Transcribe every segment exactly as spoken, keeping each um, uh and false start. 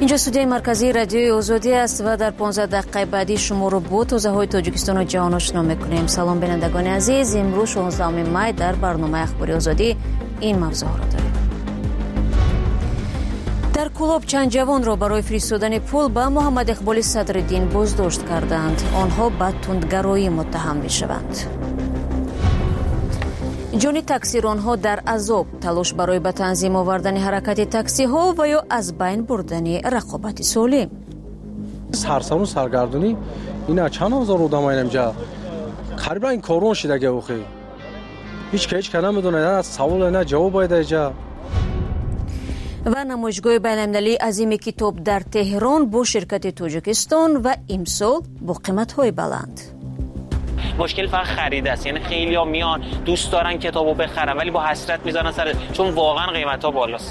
اینجا استودیوی مرکزی رادیوی آزادی است و در پانزده دقیقه بعدی شما رو با تازه‌های تاجیکستان و جهان آشنا می‌کنیم. سلام بینندگان عزیز، امروز شانزدهم می در برنامه اخباری آزادی این موضوع را داریم. در کلاب چند جوان را برای فرستادن پول به محمد اقبال صدرالدین بازداشت کردند. آنها به تندگرایی متهم می‌شوند. جان تاکسیران‌ها در عذاب، تلاش برای به تنظیم آوردن حرکت تاکسی‌ها و یا از بین بردن رقابت سالم. سرسام و سرگردونی اینا چند هزار آدم اینجا قریبا این کارون شده که اوخی هیچ که هیچ که نمیدونه، از سوال نه جواب باید اینجا. و نمایشگاه بین‌المللی عظیم کتاب در تهران با شرکت تاجیکستان و امسال با قیمت‌های بلند. مشکل فقط خرید است، یعنی خیلی‌ها میان دوست دارن کتابو بخرن ولی با حسرت میذارن سر، چون واقعا قیمت‌ها بالاست.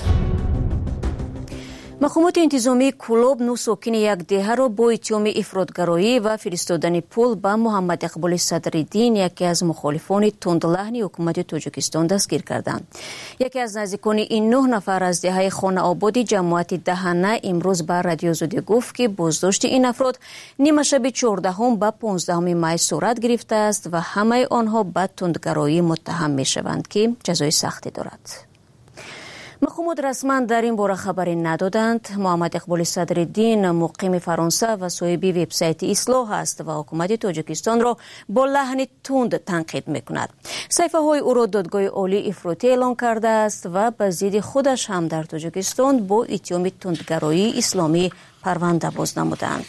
مقامات انتظامی کلاب نو ساکن یک دهه را با اتهام افراطگرایی و فرستادن پول به محمد اقبال صدرالدین، یکی از مخالفان تندلحن حکومت تاجیکستان، دستگیر کردند. یکی از نزدیکان این نه نفر از دهه خانه آبادی جماعت دهنه امروز به رادیو آزادی گفت که بازداشت این افراد نیمه شب چهاردهم به پانزدهم می صورت گرفته است و همه آنها به تندگرایی متهم می شوند که جزای سختی دارد. مقامات رسما در این باره خبری ندادند. محمد اقبال صدرالدین مقیم فرانسه و صاحب وبسایت اصلاح است و حکومت تاجیکستان را با لحن تند تنقید میکند. صحیفه های او را دادگاه عالی افراطی اعلان کرده است و به ضد خودش هم در تاجیکستان با اتهام تندگرایی اسلامی پرونده باز نمودند.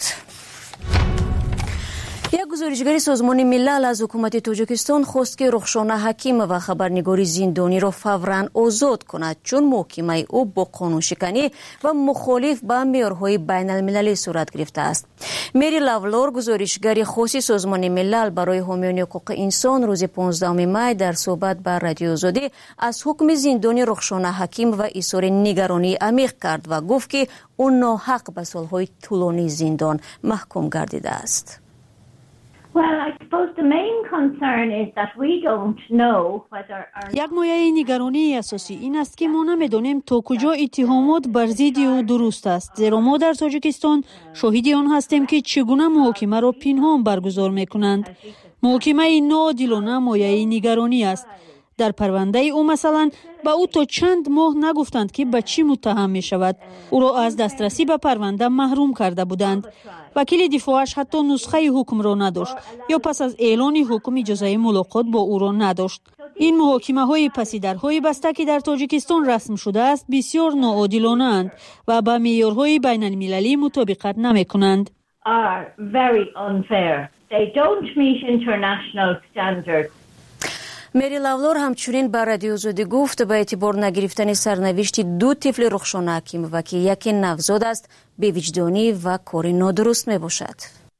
یک گزارشگر سازمان ملل از حکومت تاجیکستان خواست که رخشانه حکیم و خبرنگار زندانی را فوراً آزاد کند، چون محاکمه او با قانون شکنی و مخالف با معیارهای بین المللی صورت گرفته است. مری لاولور، گزارشگر خاص سازمان ملل برای حامیان حقوق انسان، روز پانزدهم می در صحبت با رادیو آزادی از حکم زندانی رخشانه حکیم و اظهار نگرانی عمیق کرد و گفت که او ناحق به سالهای طولانی زندان محکوم گردیده است. یک مایه نگرانی اساسی این است که ما نمی‌دانیم تا کجا اتهامات بر ضد او درست است، زیرا ما در تاجیکستان شاهد آن هستیم که چگونه محاکمه را پنهان برگزار می‌کنند. محاکمه ناعادلانه مایه نگرانی است. در پرونده او مثلا به او تا چند ماه نگفتند که به چی متهم می شود. او را از دسترسی به پرونده محروم کرده بودند. وکیل دفاعش حتی نسخه حکم را نداشت یا پس از اعلان حکم اجازه ملاقات با او را نداشت. این محاکمه های پس درهای بسته که در تاجیکستان رسم شده است بسیار ناعادلانه اند و با معیارهای بین المللی مطابقت نمی کنند. مری لاولور همچنین به رادیو آزادی گفت به اعتبار نگرفتن سرنوشت دو طفل رخشانه حکیم و که یکی نوزاد است بی وجدانی و کاری نادرست می باشد.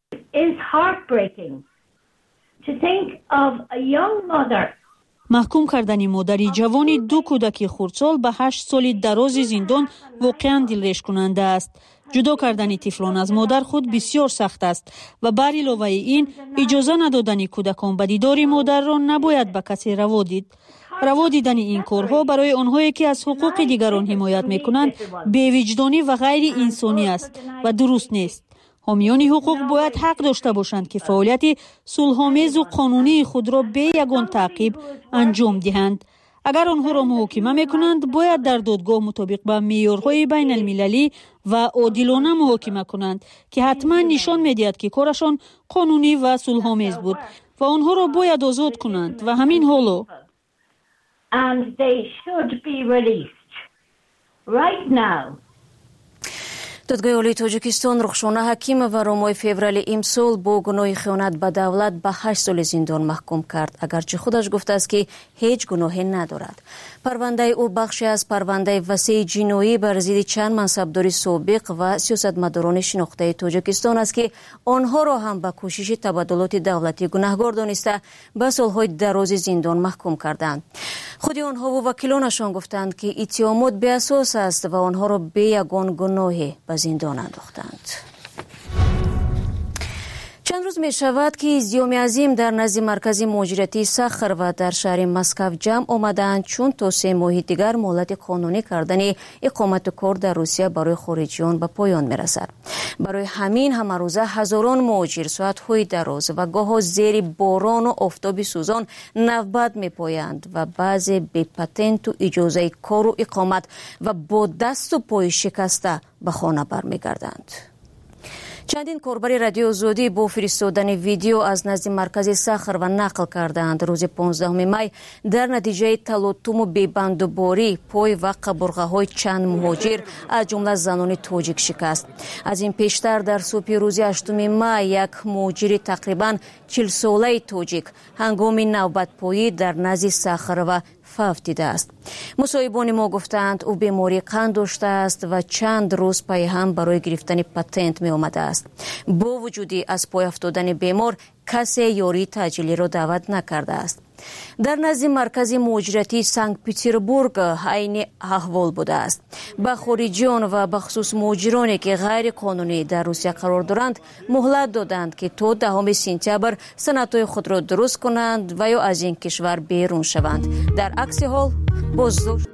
محکوم کردن مادری جوانی دو کودک خردسال به هشت سال دراز زندان واقعا دلریش کننده است. جدا کردن طفلان از مادر خود بسیار سخت است و بر علاوه این اجازه ندادن کودکان به دیدار مادر را نباید به کسی روا دید. روا دیدن این کارها برای آنهایی که از حقوق دیگران حمایت میکنند بی‌وجدانی و غیر انسانی است و درست نیست. حامیان حقوق باید حق داشته باشند که فعالیت صلح‌آمیز و قانونی خود را به یگان تعقیب انجام دهند. اگر آنها را محاکمه میکنند باید در دادگاه مطابق با معیارهای بین المللی و عادلانه محاکمه کنند که حتما نشان میدهد که کارشان قانونی و صلح‌آمیز بود و آنها را باید آزاد کنند و همین حالا. And they should be released right now. دادگاه عالی تاجیکستان رخشانه حکیم و را ماه فوریه امسال با گناه خیانت به دولت به هشت سال زندان محکوم کرد، اگرچه خودش گفته است که هیچ گناهی ندارد. پرونده او بخشی از پرونده وسیع جنایی بر ضد چند منصبدار سابق و سیاستمداران شناخته تاجیکستان است که آنها را هم به کوشش تبادلات دولتی گناهکار دانسته به سالهای دراز زندان محکوم کردند. خود آنها و وکیلانشان گفتند که اتهامات بی اساس است و آنها را به یگان گناهی به زندان انداختند. چند روز می شود که ازدیام عظیم در نزد مرکز مهاجرتی سخر و در شهر مسکو جمع آمدند چون تا سه ماه دیگر مهلت قانونی کردن اقامت کار در روسیه برای خارجیان به پایان می رسد. برای همین همه روزه هزاران مهاجر ساعت‌های دراز و گاه زیر باران و آفتاب سوزان نوبت می پایند و بعضی بی پتنت و اجازه کار و اقامت و با دست و پای شکسته به خانه برمیگردند. چندین کاربر رادیو آزادی با فرستادن ویدیو از نزد مرکز سخر و نقل کردند روز پانزدهم می در نتیجه تلاطم و بی‌بندوباری پای و قبرغه‌های چند مهاجر از جمله زنان تاجیک شکست. از این پیشتر در صبح روز هشتم می یک مهاجر تقریباً چهل ساله تاجیک هنگام نوبت پایی در نزد سخر و فوت دیده است. مصاحبان ما گفتند او بیماری قند داشته است و چند روز پای هم برای گرفتن پتنت می آمده است. با وجودی از پای افتادن بیمار کسی یاری تاجیلی را دعوت نکرده است. در نزد مرکز مهاجرتی سنت پترزبورگ عین احوال بوده است. به خارجیان و به خصوص مهاجرانی که غیر قانونی در روسیه قرار دارند مهلت دادند که تا دهم سپتامبر سندهای خود را درست کنند و یا از این کشور بیرون شوند. در عکس حال بازداشت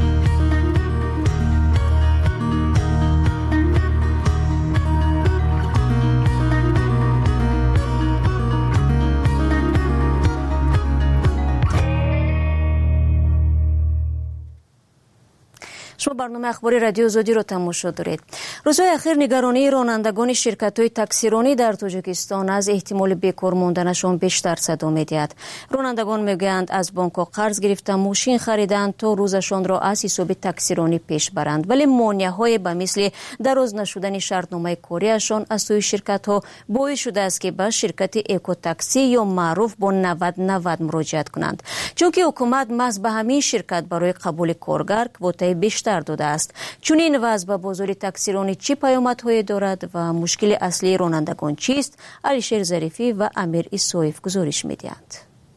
شما برنامه اخباری رادیو آزادی را تماشا دارید. روزهای اخیر نگرانی رانندگان شرکت‌های تاکسیرانی در تاجیکستان از احتمال بیکار ماندنشان بیشتر صدا می‌دهد. رانندگان میگویند از بانک‌ها قرض گرفته ماشین خریدند تا روزشان را از حساب تاکسیرانی پیش برند، ولی مانع‌های به مثل دراز نشدن شرطنامه کاریشان از سوی شرکت‌ها باعث شده است که به شرکت اکو تاکسی یا معروف با نود نود مراجعت کنند، چون که حکومت محض به همین شرکت برای قبول کارگر کوتاه بیشتر داده است. چون این وضع به بازار تاکسیرانی چه پیامدهایی دارد و مشکل اصلی رانندگان چیست؟ علیشیر ظریفی و امیر اسویف گزارش می‌دهند.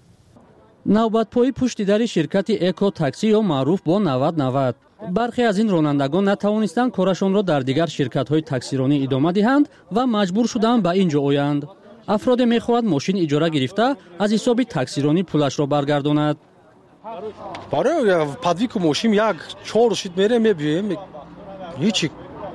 نوبت پای پشت در شرکت اکو تاکسی یا معروف با نود نود برخی از این رانندگان نتوانستند کارشان را در دیگر شرکت‌های تاکسیرانی ادامه دهند و مجبور شدند به اینجا آیند. افراد می‌خواهند ماشین اجاره گرفته از حساب تاکسیرانی پولش را برگرداند. برای پادویک ماشین یک چهار شیت میره میبیم هیچی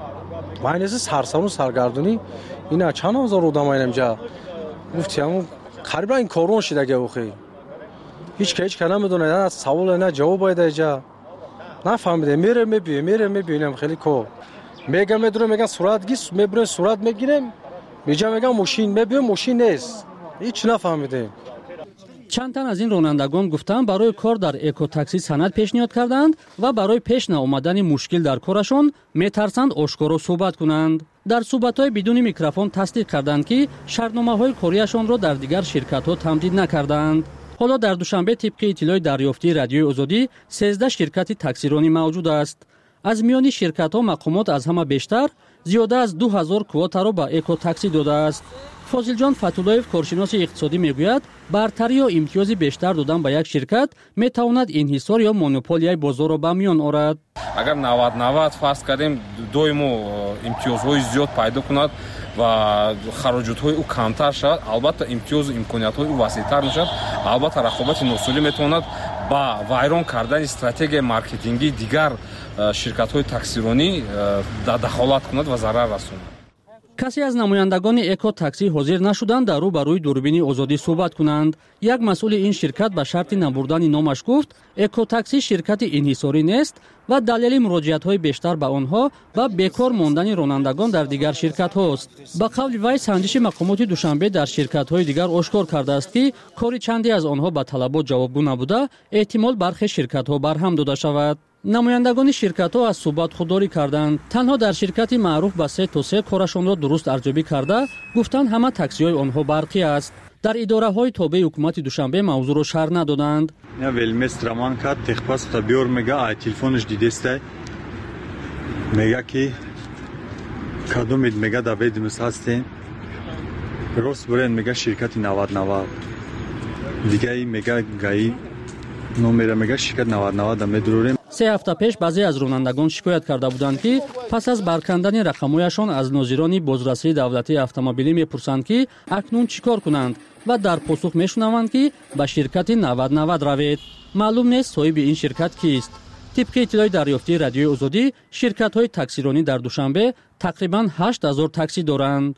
ماینز سرسانو سرگردونی اینا چند هزار آدم اینجا گفتم قریبا این کارون شده که اوخی هیچ که هیچ کنه میدونه نه سوال نه جواب باید اینجا نفهمیده میره میبیم میره میبینم خیلی کو میگم میدونه میگن صورت گیس میبرن صورت میگیرم میجا میگم ماشین میبیم ماشین نیست هیچ نفهمیده. چند تن از این رانندگان گفتند برای کار در اکو تاکسی سند پیشنهاد کردند و برای پیش نیامدن مشکل در کارشان میترسند آشکارا صحبت کنند. در صحبت‌های بدون میکروفون تصدیق کردند که شرطنامه‌های کاریشان را در دیگر شرکت‌ها تمدید نکردند. حالا در دوشنبه طبق اطلاع دریافتی رادیو آزادی سیزده شرکت تاکسیرانی موجود است. از میان شرکت‌ها مقامات از همه بیشتر زیاده از دو هزار کواتا را به اکو تاکسی داده است. فاضل جان فتولایف کارشناس اقتصادی میگوید برتری یا امتیاز بیشتر دادن به یک شرکت میتواند انحصار یا مونوپولیای بازار را به میان آورد. اگر نود نود فرض کردیم دویمو امتیازهای زیاد پیدا کند و خراجات‌های او کمتر شود، البته امتیاز و امکانیت‌های او وسیع‌تر میشود. البته رقابت ناسالم میتواند با ویران کردن استراتژی مارکتینگی دیگر شرکت‌های تاکسیرانی دخالت کند و ضرر رساند. کسی از نمایندگان اکو تاکسی حاضر نشدند در رو برای دوربین آزادی صحبت کنند. یک مسئول این شرکت به شرط نبردن نامش گفت اکو تاکسی شرکت انحصاری نیست و دلیل مراجعت‌های بیشتر به آنها و بیکار ماندن رانندگان در دیگر شرکت‌هاست. به قول وی سنجش مقامات دوشنبه در شرکت‌های دیگر آشکار کرده است که کاری چندی از آنها به طلبات جوابگو نبوده، احتمال برخی شرکت‌ها برهم داده شود. نمایندگان شرکت‌ها از صحبت خودداری کردند. تنها در شرکت معروف به سه تا سه کارشان را درست ارزیابی کرده گفتند همه تاکسی‌های آنها برقی است. در اداره‌های تابع حکومت دوشنبه موضوع را شرح ندادند. نه ولمس رمان کرد تخپاس تا بیور میگه ای تلفنش دیدسته میگه که کدوم میگه داوید مس هستین راست برن میگه شرکت نود نود دیگه میگه گای نمره میگه شرکت نود نود میدروریم. سه هفته پیش بعضی از رانندگان شکایت کرده بودند که پس از برکندن رقم‌هایشان از ناظران بازرسی دولتی اتومبیلی میپرسند که اکنون چیکار کنند و در پاسخ میشنوند که به شرکت نود نود روید. معلوم نیست صاحب این شرکت کیست. طبق اطلاع دریافتی رادیوی آزادی، شرکت‌های تاکسیرانی در دوشنبه تقریباً هشت هزار تاکسی دارند.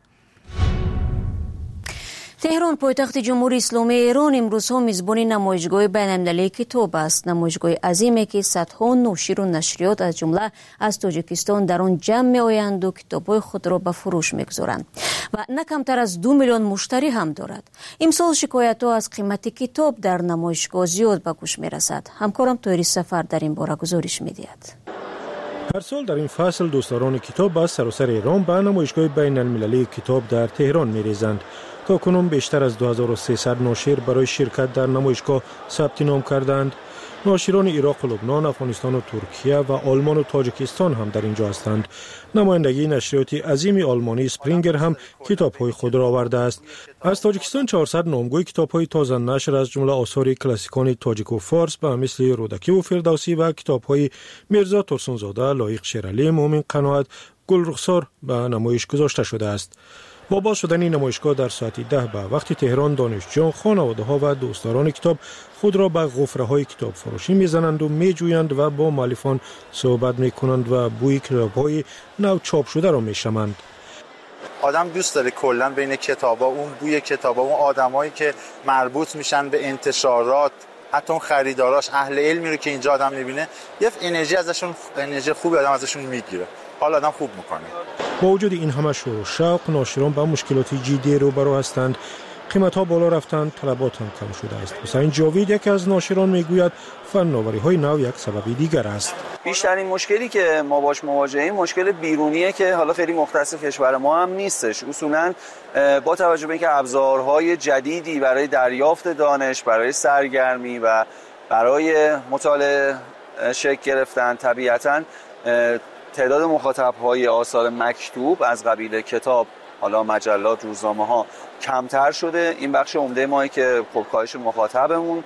تهران پایتخت جمهوری اسلامی ایران امروز ها میزبان نمایشگاه بین‌المللی کتاب است. نمایشگاه عظیمی که صدها ناشر و نشریات از جمله از تاجیکستان در آن جمع می‌آیند و کتاب‌های خود را به فروش می‌گذارند و نه کمتر از دو میلیون مشتری هم دارد. امسال شکایت‌ها از قیمت کتاب در نمایشگاه زیاد به گوش می‌رسد. همکارم طاهر سفر در این باره گزارش می‌دهد. هر سال در این فصل دوستداران کتاب از سراسر ایران به نمایشگاه بین‌المللی کتاب در تهران می‌ریزند. تا کنون بیشتر از دو هزار و سیصد ناشر برای شرکت در نمایشگاه ثبت نام کردند. ناشران عراق و لبنان، افغانستان و ترکیه و آلمان و تاجیکستان هم در اینجا هستند. نمایندگی نشریات عظیم آلمانی اسپرینگر هم کتاب‌های خود را آورده است. از تاجیکستان چهارصد نامگوی کتاب‌های تازه نشر از جمله آثار کلاسیکان تاجیک و فارس به مثل رودکی و فردوسی و کتاب‌های میرزا ترسونزاده، لایق شیرعلی، مومن قناعت، گل رخسار به نمایش گذاشته شده است. با باز شدن این نمایشگاه در ساعت ده به وقت تهران، دانشجویان، خانواده‌ها و دوستداران کتاب خود را به غفره‌های کتاب فروشی می‌زنند و می‌جویند و با مؤلفان صحبت می‌کنند و بوی کتاب‌های نو چاپ شده را می‌شمند. آدم دوست داره کلا بین کتابا، اون بوی کتابا، اون آدمایی که مربوط میشن به انتشارات، حتی اون خریداراش، اهل علمی رو که اینجا آدم می‌بینه، یه انرژی ازشون، انرژی خوبی آدم ازشون می‌گیره. حال آدم خوب می‌کنه. با وجود این همه شور و شوق، ناشران با مشکلات جدی روبرو هستند. قیمت‌ها بالا رفتند، طلبات هم کم شده است. حسین جاوید یکی از ناشران میگوید فناوری‌های نو یک سبب دیگر است. بیشترین مشکلی که ما باش مواجهیم مشکل بیرونیه که حالا خیلی مختص کشور ما هم نیستش. اصولاً با توجه به اینکه ابزارهای جدیدی برای دریافت دانش، برای سرگرمی و برای مطالعه شکل گرفتن، طبیعتاً تعداد مخاطب‌های آثار مکتوب از قبیل کتاب، حالا مجلات، روزنامه‌ها کمتر شده. این بخش عمده مایی که خب کاهش مخاطبمون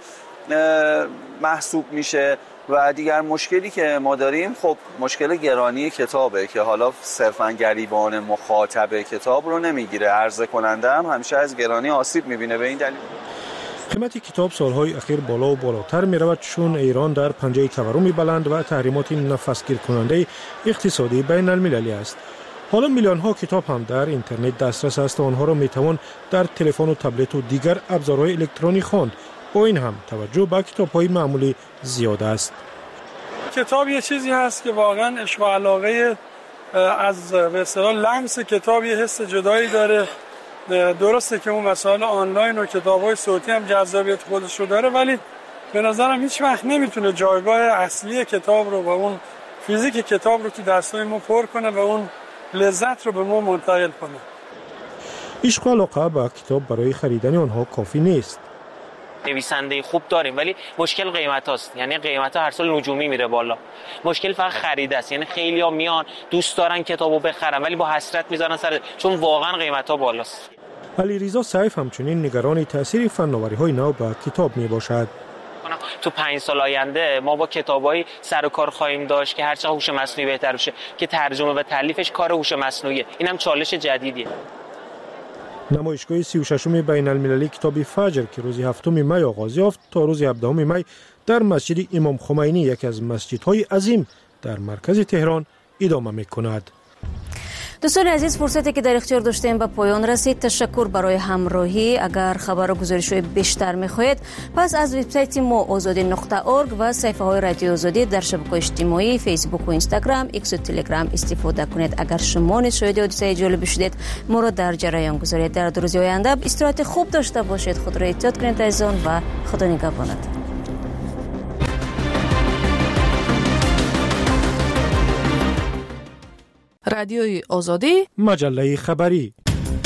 محسوب میشه. و دیگر مشکلی که ما داریم خب مشکل گرانی کتابه که حالا صرفاً گریبان مخاطب کتاب رو نمیگیره. عرضه کننده هم همیشه از گرانی آسیب میبینه. به این دلیل قیمت کتاب سالهای اخیر بالا و بالاتر می رود، چون ایران در پنجه تورم بلند و تحریمات نفسگیر کننده اقتصادی بین المللی است. حالا میلیون ها کتاب هم در اینترنت دسترس است و آنها را می توان در تلفن و تبلت و دیگر ابزارهای الکترونی خواند. با این هم توجه به کتاب‌های معمولی زیاد است. کتاب یه چیزی هست که واقعا عشق و علاقه از به اصطلاح لمس کتاب یه حس جدایی داره. درسته که اون وسایل آنلاین و کتاب‌های صوتی هم جذابیت خودش رو داره، ولی به نظرم هیچ وقت نمیتونه جایگاه اصلی کتاب رو و اون فیزیک کتاب رو تو دستای ما پر کنه و اون لذت رو به ما منتقل کنه. عشق و علاقه به کتاب برای خریدن آنها کافی نیست. نویسنده خوب داریم ولی مشکل قیمت هاست. یعنی قیمت ها هر سال نجومی میره بالا. مشکل فقط خرید است. یعنی خیلی ها میان دوست دارن کتابو بخرن ولی با حسرت میذارن سر، چون واقعا قیمت ها بالاست. علیرضا سیف همچنین نگران تاثیر فناوری های نو به کتاب می باشد. تو پنج سال آینده ما با کتابای سر و کار خواهیم داشت که هرچه هوش مصنوعی بهتر بشه، که ترجمه و تالیفش کار هوش مصنوعیه. اینم چالش جدیدیه. نمایشگاه سی و ششم بین المللی کتاب فجر که روز هفتم می آغاز یافت تا روز هفدهم می در مسجد امام خمینی، یکی از مسجدهای عظیم در مرکز تهران، ادامه می کند. دوستان عزیز، فرصتی که در اختیار داشتیم به پایان رسید. تشکر برای همراهی. اگر خبر و گزارش‌های بیشتر می‌خواهید پس از وبسایت ما آزادی نقطه اورگ و صفحه‌های رادیو آزادی در شبکه‌های اجتماعی فیسبوک و اینستاگرام، ایکس و تلگرام استفاده کنید. اگر شما نیز شاهد حادثه جالب شدید ما را در جریان گذارید. در دو روز آینده استراحت خوب داشته باشید. خود را احتیاط کنید عزیزان و خدا نگهبانتان. رادیوی آزادی، مجله خبری.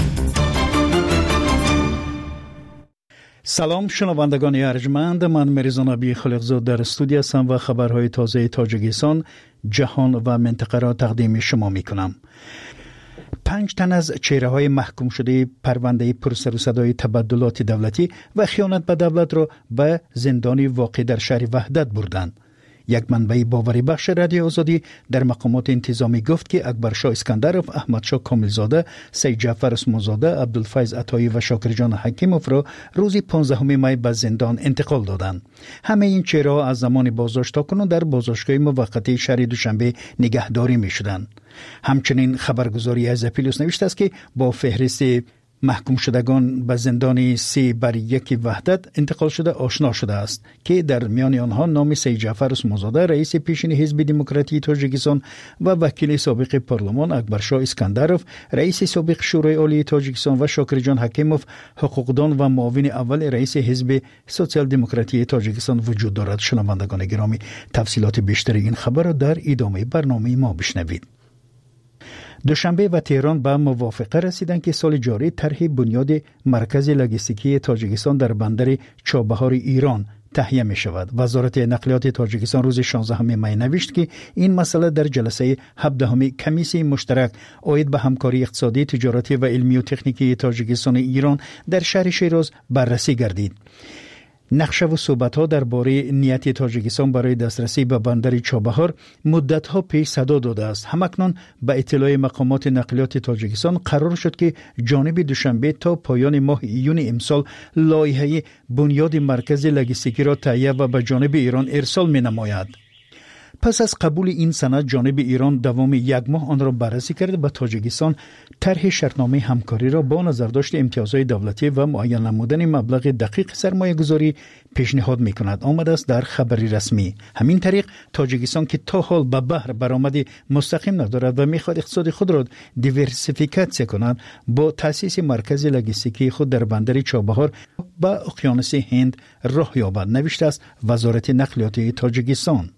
سلام شنوندگان ارجمند، من مریزان ابی خالقزاد در استودیو هستم و خبرهای تازه تاجیکستان، جهان و منطقه را تقدیم شما می کنم. پنج تن از چهره های محکوم شده پرونده پرسر و صدای تبدلات دولتی و خیانت به دولت را به زندانی واقع در شهر وحدت بردند. یک منبع باوری بخش رادیو آزادی در مقامات انتظامی گفت که اکبر شاه اسکندرов، احمد شاه کاملزاده، سید جعفر عثمانزاده، عبدالفیض عطایی و شاکر جان حکیموف را روز پانزدهم می به زندان انتقال دادند. همه این چهره‌ها از زمان بازداشت تا کنون در بازداشتگاه موقتی شهر دوشنبه نگهداری می‌شدند. همچنین خبرگزاری از پلیس نوشته است که با فهرست محکوم شدگان به زندان سه بر یک وحدت انتقال شده آشنا شده است که در میان آنها نام سید جعفر عثمانزاده رئیس پیشین حزب دموکراتی تاجیکستان و وکیل سابق پارلمان اکبر شاه اسکندرov، رئیس سابق شورای عالی تاجیکستان و شاکر جان حکیموف، حقوقدان و معاون اول رئیس حزب سوسیال دموکراتی تاجیکستان وجود دارد. شنوندگان گرامی، تفصیلات بیشتر این خبر را در ادامه برنامه ما بشنوید. دوشنبه و تهران به موافقه رسیدند که سال جاری طرح بنیاد مرکز لوجستیکی تاجیکستان در بندر چابهار ایران تهیه می شود. وزارت نقلیات تاجیکستان روز شانزدهم می نوشت که این مسئله در جلسه هفدهم کمیسیون مشترک عاید به همکاری اقتصادی، تجارتی و علمی و تکنیکی تاجیکستان ایران در شهر شیراز بررسی گردید. نقشه و صحبت‌ها درباره نیت تاجیکستان برای دسترسی به بندر چابهار مدت‌ها پیش صدا داده است. همکنون به اطلاع مقامات نقلیات تاجیکستان قرار شد که جانب دوشنبه تا پایان ماه ایون امسال لایحه بنیاد مرکز لوجستیکی را تهیه و به جانب ایران ارسال می‌نماید. پس از قبول این سند جانب ایران دوام یک ماه آن را بررسی کرده به تاجیکستان طرح شرطنامه همکاری را با نظرداشت امتیازهای دولتی و معین نمودن مبلغ دقیق سرمایه گذاری پیشنهاد می کند آمده است در خبری رسمی. همین طریق تاجیکستان که تا حال به بحر برآمد مستقیم ندارد و می خواهد اقتصاد خود را دیورسیفیکاسیون کند، با تأسیس مرکز لوجستیکی خود در بندر چابهار به اقیانوس هند راه یابد، نوشته است وزارت نقلیات تاجیکستان.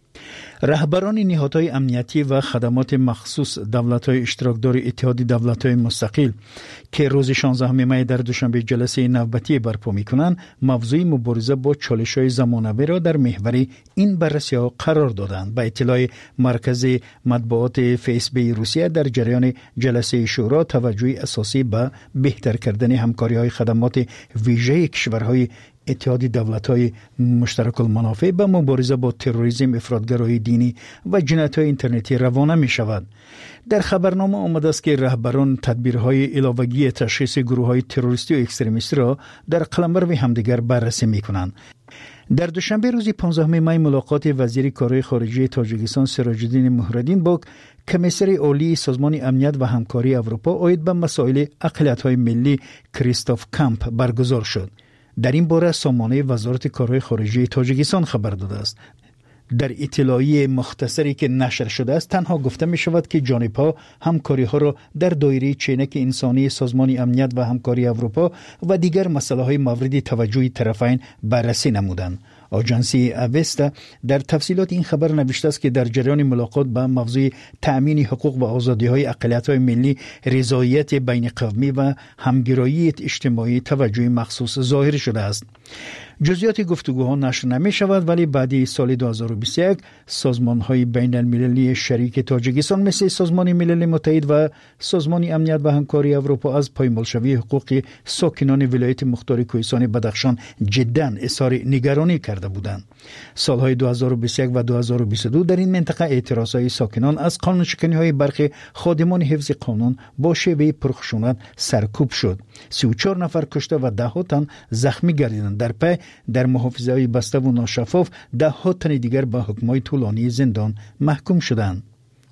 رهبران نهادهای امنیتی و خدمات مخصوص دولت‌های اشتراکدار اتحاد دولت‌های مستقل که روز شانزدهم می در دوشنبه جلسه نوبتی برپا می‌کنند، موضوع مبارزه با چالش‌های زمانه‌ای را در محور این بررسی‌ها قرار دادند. به اطلاع مرکز مطبوعات فیسبی روسیه، در جریان جلسه شورا توجه اساسی به بهتر کردن همکاری‌های خدمات ویژه کشورهای اتحاد دولت‌های مشترک المنافع به مبارزه با تروریسم، افراطگرایی دینی و جنایت‌های اینترنتی روانه می‌شود. در خبرنامه آمده است که رهبران تدبیرهای علاوگی تشخیص گروه‌های تروریستی و اکستریمیستی را در قلمرو همدیگر بررسی می‌کنند. در دوشنبه روز پانزدهم می ملاقات وزیر کارهای خارجه تاجیکستان سراج الدین مهرالدین با کمیسر عالی سازمان امنیت و همکاری اروپا عاید به مسائل اقلیت‌های ملی کریستوف کامپ برگزار شد. در این باره سامانه وزارت کارهای خارجه تاجیکستان خبر داده است. در اطلاعیه مختصری که نشر شده است تنها گفته می شود که جانب‌ها همکاری ها را در دایره چینک انسانی سازمان امنیت و همکاری اروپا و دیگر مسائل های مورد توجه طرفین بررسی نمودند. آژانسی اوستا در تفصیلات این خبر نوشته است که در جریان ملاقات به موضوع تأمین حقوق و آزادی‌های اقلیت‌های ملی، رضایت بین قومی و همگرایی اجتماعی توجه مخصوص ظاهر شده است. جزئیات گفتگوها نشر نمی شود، ولی بعد سال دو هزار و بیست و یک سازمان‌های بین المللی شریک تاجیکستان مثل سازمان ملل متحد و سازمان امنیت و همکاری اروپا از پایمالشوی حقوق ساکنان ولایت مختار کوهستان بدخشان جداً اظهار نگرانی کرده بودند. سالهای دو هزار و بیست و یک و دو هزار و بیست و دو در این منطقه اعتراضهای ساکنان از قانونشکنی‌های برخی خادمان حفظ قانون با شیوه پرخشونت سرکوب شد. سی و چهار نفر کشته و ده ها تن زخمی گردیدند. در پی در محافظه‌های بسته و ناشفاف ده ها تن دیگر به حکم‌های طولانی زندان محکوم شدند.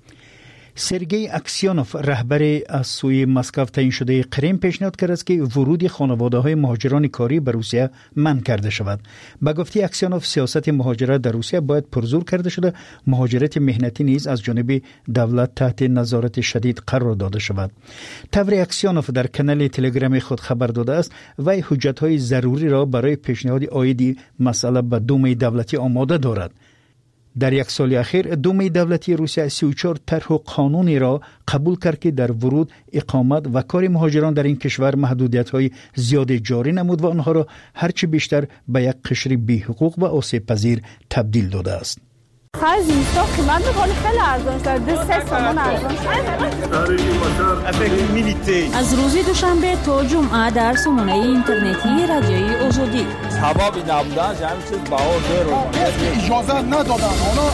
سرگئی اکسیانوف، رهبر از سوی مسکو تعیین شده کرم، پیشنهاد کرد است که ورود خانواده‌های مهاجران کاری به روسیه منع کرده شود. به گفته اکسیانوف، سیاست مهاجرت در روسیه باید پرزور کرده شده، مهاجرت مهنتی نیز از جانب دولت تحت نظارت شدید قرار داده شود. طور اکسیانوف در کانال تلگرام خود خبر داده است و حجت‌های ضروری را برای پیشنهاد عاید مسئله به دومه دولتی آماده دارد. در یک سال اخیر دومه دولتی روسیه سی و چهار طرح و قانونی را قبول کرد که در ورود، اقامت و کار مهاجران در این کشور محدودیت‌های زیاد جاری نمود و آنها را هرچی بیشتر به یک قشر بی حقوق و آسیب پذیر تبدیل داده است. خرج اینستا قیمت میکنه خیلی ارزان شد دو سه تومن ارزان شد. از روز دوشنبه تا جمعه در سامانه اینترنتی رادیوی آزادی ثوابی نبودن همین چیز بهار رو اجازه ندادن اونا.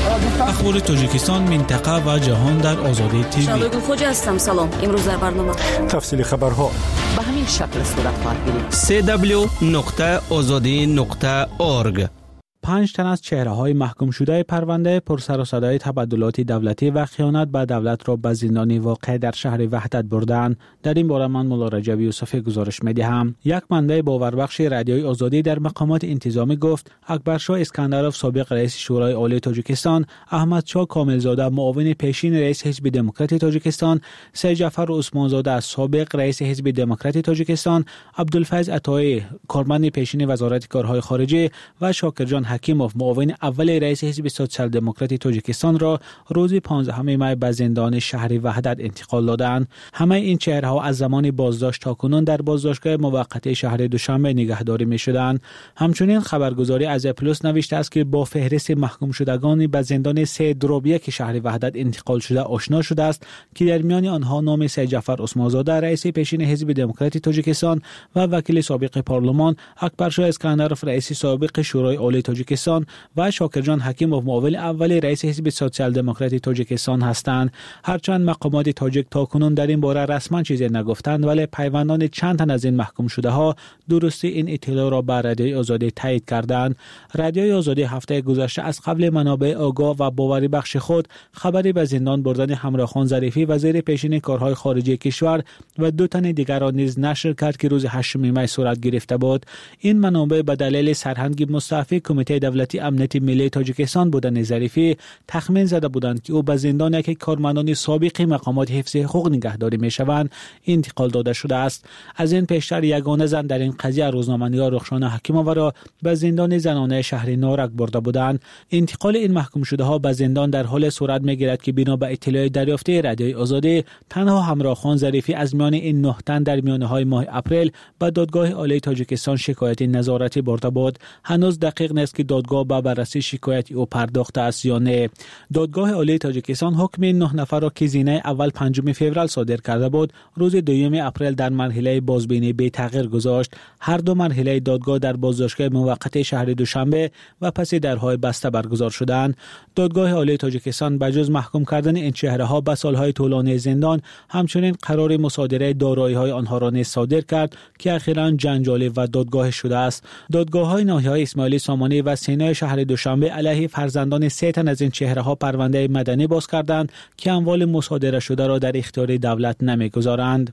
اخبار تاجیکستان، منطقه و جهان در آزادی تیوی. شادو خوج هستم. سلام. امروز در برنامه تفصیل خبرها به همین شکل صورت خواهد گرفت. سی دبلیو نقطه آزادی نقطه اورگ. پنج تن از چهره‌های محکوم شده پرونده پر سر و صدای تبادلات دولتی و خیانت به دولت را به زندان واقع در شهر وحدت بردند. در این باره من مولا رجب یوسفی گزارش می‌دهم. یک منبع باوربخش رادیوی آزادی در مقامات انتظامی گفت اکبرشاه اسکندرov سابق رئیس شورای عالی تاجیکستان، احمدشاه کاملزاده معاون پیشین رئیس حزب دموکرات تاجیکستان، سید جعفر عثمانزاده سابق رئیس حزب دموکرات تاجیکستان، عبدالفیض عطایی کارمند پیشین وزارت کارهای خارجه و شاکرجان حکیموف معاون اول رئیس حزب سوسیال دموکرات تاجیکستان را روز پانزدهم می به زندان شهر وحدت انتقال دادند. همه این چهره‌ها از زمان بازداشت تا کنون در بازداشتگاه موقت شهر دوشنبه نگهداری می‌شدند. همچنین خبرگزاری از پلوس نوشته است که با فهرست محکوم شدگان به زندان سه درоб یک شهر وحدت انتقال شده آشنا شده است که در میان آنها نام سید جعفر عثمانزاده رئیس پیشین حزب دموکرات تاجیکستان و وکیل سابق پارلمان، اکبرشاه اسکندرov رئیس سابق شورای عالی تاجیکستان و شاکرجان حکیموف معاون اول رئیس حزب سوسیال دموکرات تاجیکستان هستند. هرچند مقامات تاجیک تاکنون در این باره رسما چیزی نگفتند، ولی پیوندان چند تن از این محکوم شده ها درستی این اطلاع را به رادیوی آزادی تایید کردند. رادیوی آزادی هفته گذشته از قبل منابع آگاه و باوری بخش خود خبری به زندان بردن همراخان ظریفی وزیر پیشین کارهای خارجه کشور و دو تن دیگر را نیز نشر کرد که روز هشتم می صورت گرفته بود. این منابع به دلیل سرهنگ مستعفی کمیته دولتی امنیت ملی تاجیکستان بودن ظریفی تخمین زده بودند که او به زندان که کارمندان سابق مقامات حفظ حقوق نگهداری میشوند انتقال داده شده است. از این پیشتر یگانه زن در این قضیه روزنامه‌نگار رخشانه حکیمووا را به زندان زنانه شهر نارک برده بودند. انتقال این محکوم شده ها به زندان در حال صورت میگیرد که بنا به اطلاع دریافته رادیوی آزادی تنها همراخان ظریفی از میان این نه تن در میانهای ماه اپریل به دادگاه عالی تاجیکستان شکایت نظارتی برده بود. هنوز دقیق نیست که دادگاه به بررسی شکایت او پرداخته است یا نه. دادگاه عالی تاجیکستان حکم نه نفر را که زینه اول پنجم فوریه صادر کرده بود روز دوم اپریل در مرحله بازبینی به تغییر گذاشت. هر دو مرحله دادگاه در بازداشتگاه موقت شهر دوشنبه و پس درهای بسته برگزار شدند. دادگاه عالی تاجیکستان بجز محکوم کردن این چهره‌ها به سالهای طولانی زندان، همچنین قرار مصادره دارایی‌های آنها را نیز صادر کرد که اخیراً جنجالی و دادگاه شده است. دادگاه‌های ناحیه‌های اسماعیلی سامانی و سینای شهر دوشنبه علیه فرزندان سه تن از این چهره‌ها پرونده مدنی باز کردند که اموال مصادره شده را در اختیار دولت نمی‌گذارند.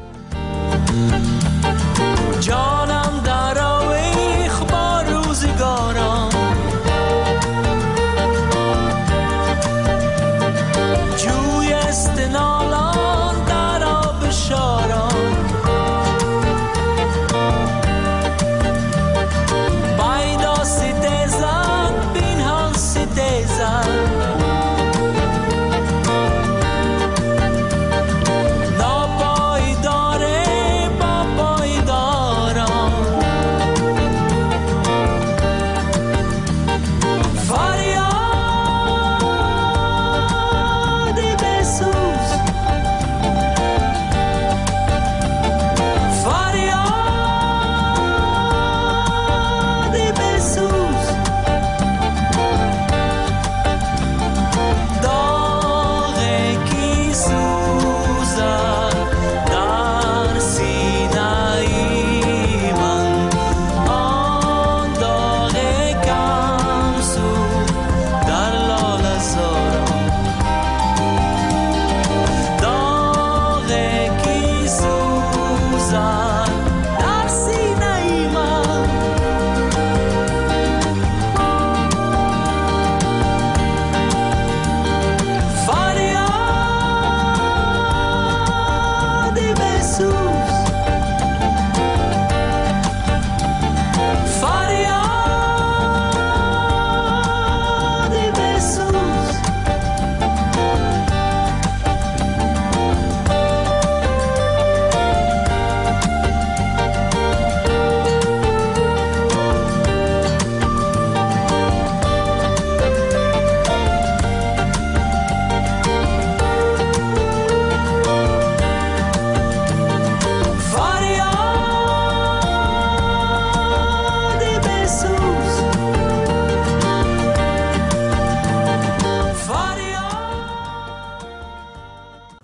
جانم در آویخ با روزگاران، جوی استنالان در آب شاران، بایدا سیدزن بین هم سیدزن، ناپایدا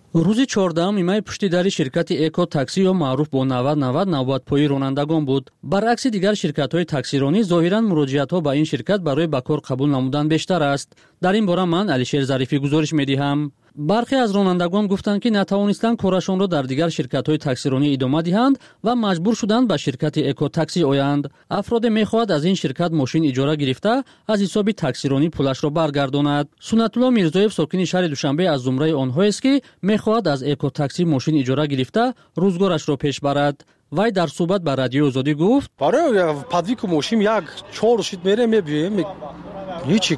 روز چهاردهم مای پشتیداری شرکت اکو تاکسی یا معروف با نود نود نوبت‌پایی رانندگان بود. برعکس دیگر شرکت‌های تاکسیرانی ظاهراً مراجعت‌ها به این شرکت برای بکار قبول نمودن بیشتر است. در این باره من علیشیر ظریفی گزارش می‌دهم. برخی از رانندگان گفتند که نتوانستند کارشان را در دیگر شرکت‌های تاکسیرانی ادامه دهند و مجبور شدند به شرکت اکو تاکسی آیند. افراد می‌خواهند از این شرکت ماشین اجاره گرفته از حساب تاکسیرانی پولش را برگرداند. سنت الله میرزایف ساکن شهر دوشنبه از زمره آنها است که می‌خواهد از اکو تاکسی ماشین اجاره گرفته روزگارش را پیش برد. وای در صحبت با رادیو آزادی گفت: برای پادویک ماشین یک چهار شیت میره میبیم هیچ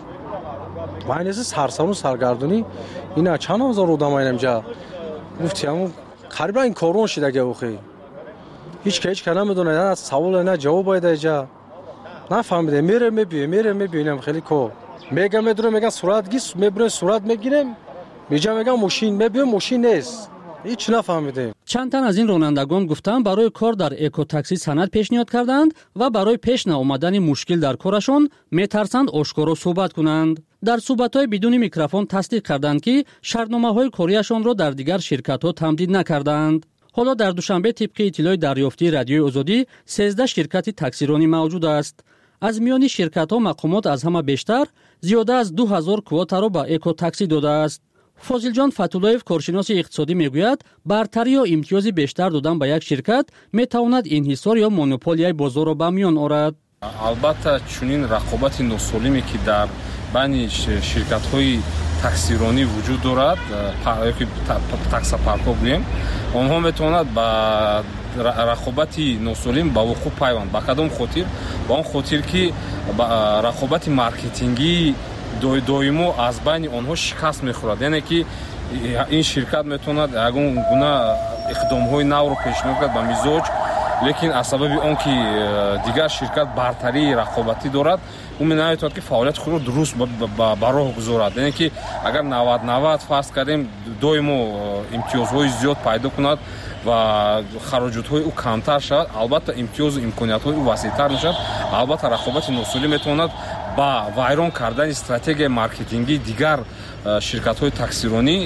وای سرسام سرگردانی اینا چند هزار آدم اینجا گفتم قریبا این کارون شده که اوخی هیچ که هیچ کنه میدونه نه سوال نه جواب باید اینجا نفهمیده میره میبینم میره میبینم خیلی کو میگم میدونه میگن صورت گیس میبره صورت میگیرم میجا میگم ماشین میبینم ماشین نیست هیچ نفهمیده. چند تن از این رانندگان گفتند برای کار در اکو تاکسی سند پیشنهاد کردند و برای پیش نیامدن مشکل در کارشان میترسند آشکارا صحبت کنند. در صحبت‌های بدون میکروفون تصدیق کردند که شرطنامه‌های کاریشان را در دیگر شرکت‌ها تمدید نکردند. حالا در دوشنبه طبق اطلاع دریافتی رادیوی آزادی سیزده شرکت تاکسیرانی موجود است. از میان شرکت‌ها مقامات از همه بیشتر زیاده از دو هزار کواتا را به اکو تاکسی داده است. فاضل جان فتولایف کارشناس اقتصادی میگوید برتری یا امتیاز بیشتر دادن به یک شرکت میتواند انحصار یا مونوپولی بازار را به میان آورد. البته چنین رقابت ناسالمی که در بین شرکت‌های تاکسیرانی وجود دارد که تاکسی پارک‌ها گوییم آنها میتواند با رقابت ناسالم با وقوع پیوند با کدام خاطر با اون خاطر که رقابت مارکتینگی دویمو از بین آنها شکست میخورد یعنی که این شرکت میتواند یگان گونه اقدام‌های نو رو پیشنهاد کرد به مزاج لیکن از سبب آن که دیگر شرکت برتری رقابتی دارد اون می‌نویسد که فعالیت خود رو درست به راه گذارد یعنی که اگر نود نود فرض کردیم دویمو امتیازهای زیاد پیدا کند و خراجات‌های او کمتر شود البته امتیاز و امکانیت‌های او وسیع‌تر میشود البته رقابت ناسالم میتواند با وایران کردن استراتژی مارکتینگی دیگر شرکت‌های تاکسیرانی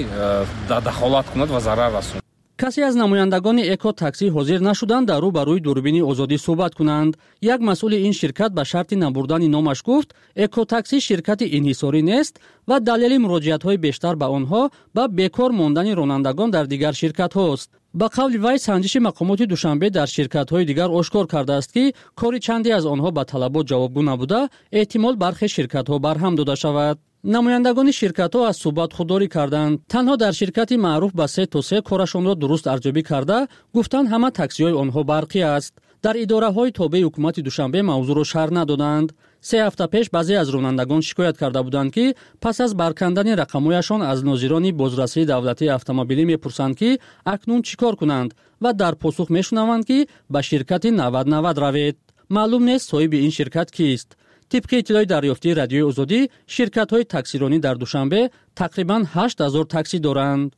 دخالت کند و ضرر رساند. کسی از نمایندگان اکو تاکسی حاضر نشدند در رو برای دوربین آزادی صحبت کنند. یک مسئول این شرکت به شرط نبردن نامش گفت اکو تاکسی شرکت انحصاری نیست و دلیل مراجعت‌های بیشتر به آنها با بیکار ماندن رانندگان در دیگر شرکت‌ها است. با قول وی سنجش مقامات دوشنبه در شرکت‌های دیگر آشکار کرده است که کاری چندی از آنها به طلبات جوابگو نبوده احتمال برخی شرکت‌ها برهم داده شود. نمایندگان شرکت‌ها از صحبت خودداری کردند. تنها در شرکت معروف به سه تا سه کارشان را درست ارزیابی کرده گفتند همه تاکسی‌های آنها برقی است. در اداره‌های تابع حکومت دوشنبه موضوع را شرح ندادند. سه هفته پیش بعضی از رانندگان شکایت کرده بودند که پس از برکندن رقم‌هایشان از ناظران بازرسی دولتی اتومبیلی می‌پرسند که اکنون چیکار کنند و در پاسخ می‌شنوند که به شرکت نود نود روید. معلوم نیست صاحب این شرکت کیست. طبق اطلاع دریافتی رادیوی آزادی شرکت‌های تاکسیرانی در دوشنبه تقریباً هشت هزار تاکسی دارند.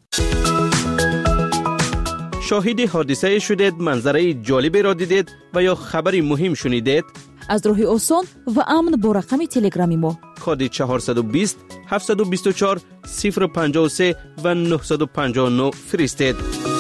شاهد حادثه شدید، منظره جالبی را دیدید و یا خبری مهم شنیدید؟ از راه آسان و امن با رقم تلگرامی ما کد چهارصد و بیست هفتصد و بیست و چهار صفر پنجاه و سه و نهصد و پنجاه و نه فرستید.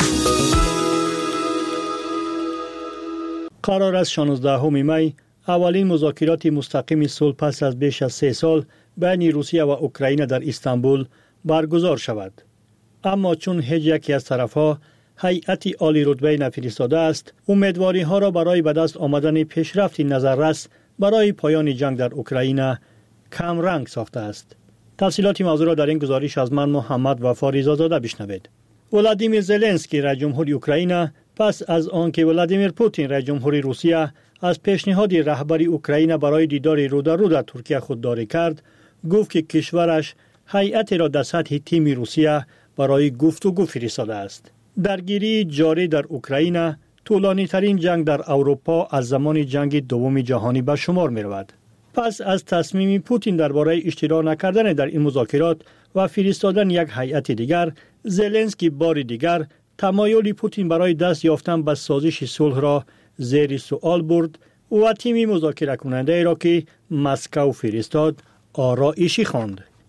قرار است شانزدهم می اولین مذاکرات مستقیم صلح پس از بیش از سه سال بین روسیه و اوکراین در استانبول برگزار شود. اما چون هیچ یکی از طرفها هیئتی عالی رتبه نفرستاده است، امیدواری ها را برای به دست آمدن پیشرفتی نظررس برای پایان جنگ در اوکراین کم رنگ ساخته است. تفصیلات موضوع را در این گزارش از من محمد وفا رضازاده بشنوید. ولادیمیر زلنسکی رئیس جمهور اوکراین پس از آنکه ولادیمیر پوتین رئیس جمهور روسیه از پیشنهاد رهبری اوکراین برای دیدار رو در رو در ترکیه خودداری کرد، گفت که کشورش هیئتی را در سطح تیم روسیه برای گفتگو فرستاده است. درگیری جاری در اوکراین طولانی ترین جنگ در اروپا از زمان جنگ دوم جهانی به شمار می رود. پس از تصمیم پوتین درباره اشتراک نکردن در این مذاکرات و فرستادن یک هیئت دیگر، زلنسکی بار دیگر تمایل پوتین برای دست یافتن به سازش صلح را زیر سوال برد و تیم مذاکره کننده را که مسکو فرستاد آرایشی خواند.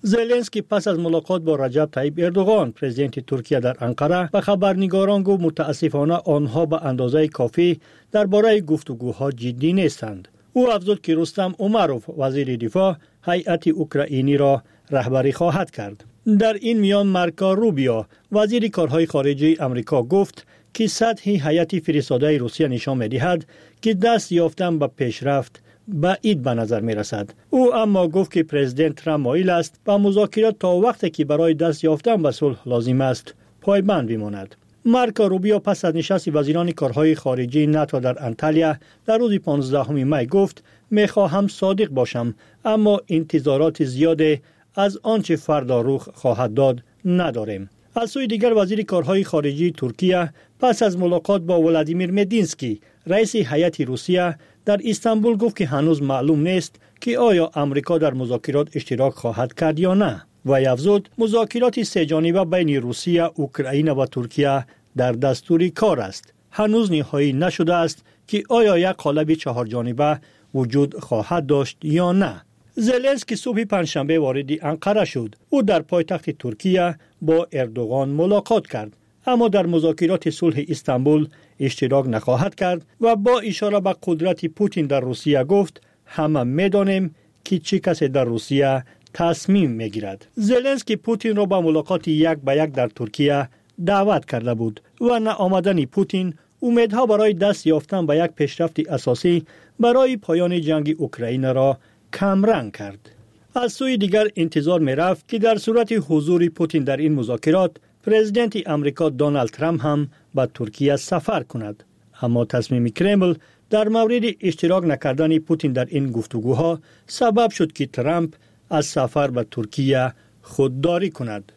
زلنسکی پس از ملاقات با رجب طیب اردوغان پرزیدنت ترکیه در انقره به خبرنگاران گفت متاسفانه آنها به اندازه کافی درباره گفتگوها جدی نیستند. او افزود که رستم امروف وزیر دفاع هیئت اوکراینی را رهبری خواهد کرد. در این میان مارکو روبیو وزیر کارهای خارجه آمریکا گفت که سطح هیئت فرستاده روسیه نشان می‌دهد که دست یافتن به پیشرفت بعید به نظر می رسد. او اما گفت که پرزیدنت ترامپ مایل است با مذاکرات تا وقتی که برای دست یافتن به صلح لازم است پایبند بماند. مارکو روبیو پس از نشست وزیران کارهای خارجه ناتو در انتالیا در روز پانزدهم می گفت می خواهم صادق باشم اما انتظارات زیاد از آنچه فردا رخ خواهد داد نداریم. از سوی دیگر وزیر کارهای خارجه ترکیه پس از ملاقات با ولادیمیر مدینسکی رئیس هیئت روسیه در استانبول گفت که هنوز معلوم نیست که آیا آمریکا در مذاکرات اشتراک خواهد کرد یا نه. و افزود مذاکرات سه جانبه بین روسیه، اوکراین و ترکیه در دستور کار است. هنوز نهایی نشده است که آیا یک قالب چهار جانبه وجود خواهد داشت یا نه. زلنسکی صبح پنجشنبه وارد انقره شد. او در پایتخت ترکیه با اردوغان ملاقات کرد اما در مذاکرات صلح استانبول اشتراک نخواهد کرد و با اشاره به قدرت پوتین در روسیه گفت همه می‌دانیم که چه کسی در روسیه تصمیم می‌گیرد. زلنسکی پوتین را به ملاقات یک به یک در ترکیه دعوت کرده بود و ناآمدن پوتین امیدها برای دست یافتن به یک پیشرفت اساسی برای پایان جنگ اوکراین را کمرنگ کرد. از سوی دیگر انتظار می رفت که در صورت حضور پوتین در این مذاکرات پرزیدنت آمریکا دونالد ترامپ هم به ترکیه سفر کند. اما تصمیم کرمل در مورد اشتراک نکردن پوتین در این گفتگوها سبب شد که ترامپ از سفر به ترکیه خودداری کند.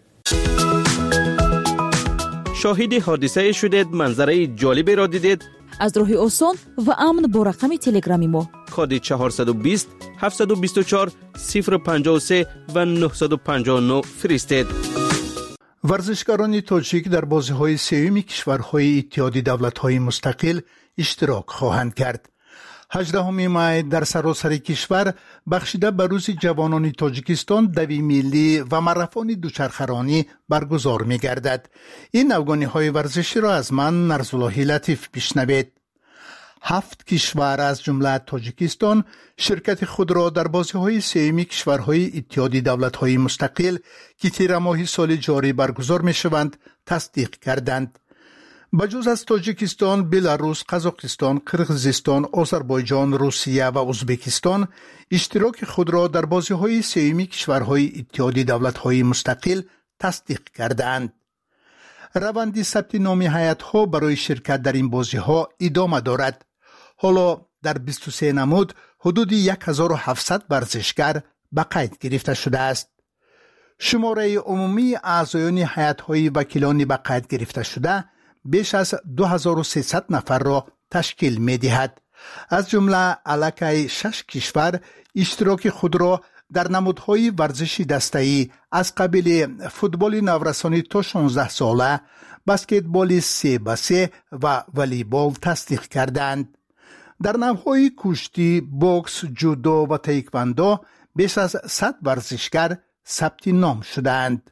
شاهد حادثه شدید، منظره جالبی را دیدید؟ از راه آسان و امن با رقم تلگرامی ما کد چهارصد و بیست هفتصد و بیست و چهار صفر پنجاه و سه و نهصد و پنجاه و نه فرستید. ورزشکاران تاجیک در بازی‌های سوم کشورهای اتحاد دولت‌های مستقل اشتراک خواهند کرد. هجدهم می در سراسر کشور بخشیده به روز جوانان تاجیکستان دوی ملی و ماراتون دوچرخه‌رانی برگزار می گردد. این افغانی ورزشی را از من نرزالله لطیف بشنوید. هفت کشور از جمله تاجیکستان شرکت خود را در بازی‌های سوم کشورهای اتحاد دولت‌های مستقل که تیر ماه سال جاری برگزار می‌شوند تصدیق کردند. بجز از تاجیکستان، بلاروس، قزاقستان، قرغیزستان، آذربایجان، روسیه و ازبکستان اشتراک خود را در بازی‌های سوم کشورهای اتحاد دولت‌های مستقل تصدیق کردند. روند ثبت نام هیئت‌ها برای شرکت در این بازی‌ها ادامه دارد. حالا در بیست و سه نمود حدود هزار و هفتصد ورزشکار به قید گرفته شده است. شماره عمومی اعضایان هیئت‌های وکیلان به قید گرفته شده بیش از دو هزار و سیصد نفر را تشکیل می‌دهد. از جمله علاقه شش کشور اشتراک خود را در نمودهای ورزشی دسته‌ای از قبیل فوتبال نورسانی تا شانزده ساله، بسکتبال سه به سه و والیبال تصدیق کردند. در نوعهای کشتی، بوکس، جودو و تایکواندو بیش از صد ورزشکار ثبت نام شدند.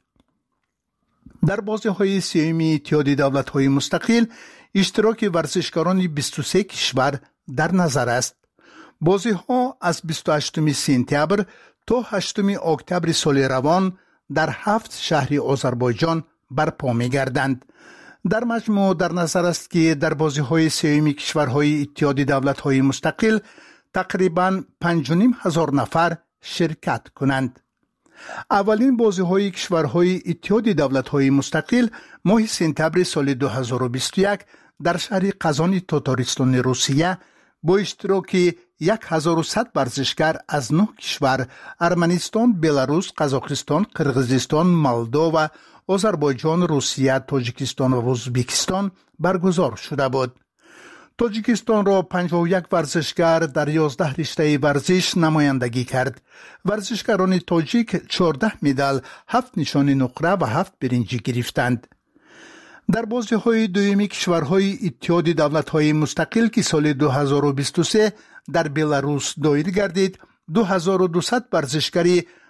در بازی‌های سوم اتحاد دولت‌های مستقل اشتراک ورزشکاران بیست و سه کشور در نظر است. بازی‌ها از بیست و هشتم سپتامبر تا هشتم اکتبر سال روان در هفت شهر آذربایجان برپا می‌گردند. در مجموع در نظر است که در بازی‌های سوم کشورهای اتحاد دولت‌های مستقل تقریباً پنج و نیم هزار نفر شرکت کنند. اولین بازی‌های کشورهای اتحاد دولت‌های مستقل ماه سپتامبر سال دو هزار و بیست و یک در شهر قزان تاتارستان روسیه با اشتراک هزار و صد ورزشکار از نه کشور ارمنستان، بلاروس، قزاقستان، قرغیزستان، مولداوا، آذربایجان، روسیه، تاجیکستان و ازبکستان برگزار شده بود. تاجیکستان را پنجاه و یک ورزشکار در یازده رشته ورزش نمایندگی کرد. ورزشکاران تاجیک چهارده مدال، هفت نشان نقره و هفت برنجی گرفتند. در بازی‌های دومی کشورهای اتحاد دولت‌های مستقل که سال دو هزار و بیست و سه در بلاروس دایر گردید، دو هزار و دویست ورزشکاری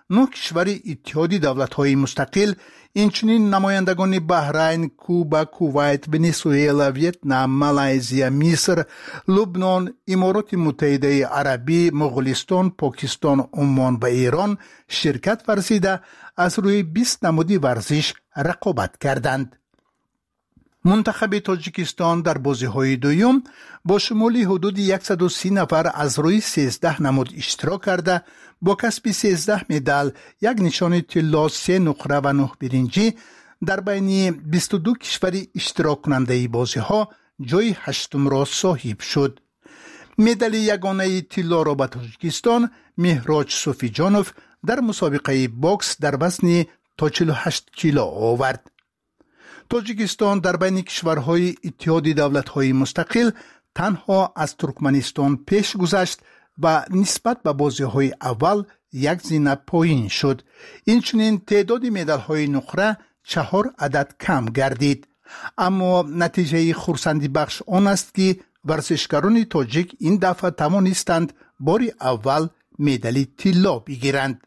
نه کشور اتحادی دولت‌های مستقل، اینچنین نمایندگان بحرین، کوبا، کویت، ونزوئلا، ویتنام، مالزی، مصر، لبنان، امارات متحده عربی، مغولستان، پاکستان، عمان و ایران شرکت ورزیده از روی بیست نمودی ورزش رقابت کردند. منتخب تاجیکستان در بازی‌های دوم با شمول حدود صد و سی نفر از روی سیزده نمود اشتراک کرده با کسب سیزده مدال، یک نشان طلا، سه نقره و نه برنجی در بین بیست و دو کشور اشتراک کننده بازی‌ها جای هشتم را صاحب شد. مدال یگانه طلا را به تاجیکستان مهراج صوفیجانوف در مسابقه باکس در وزن تا چهل و هشت کیلو آورد. تاجیکستان در بین کشورهای اتحادی دولت‌های مستقل تنها از ترکمنستان پیش گذشت و نسبت به بازی‌های اول یک زینه پایین شد. اینچنین تعداد مدال‌های نقره چهار عدد کم گردید. اما نتیجه خرسندی بخش آن است که ورزشکاران تاجیک این دفعه توانستند بار اول مدال طلا بگیرند.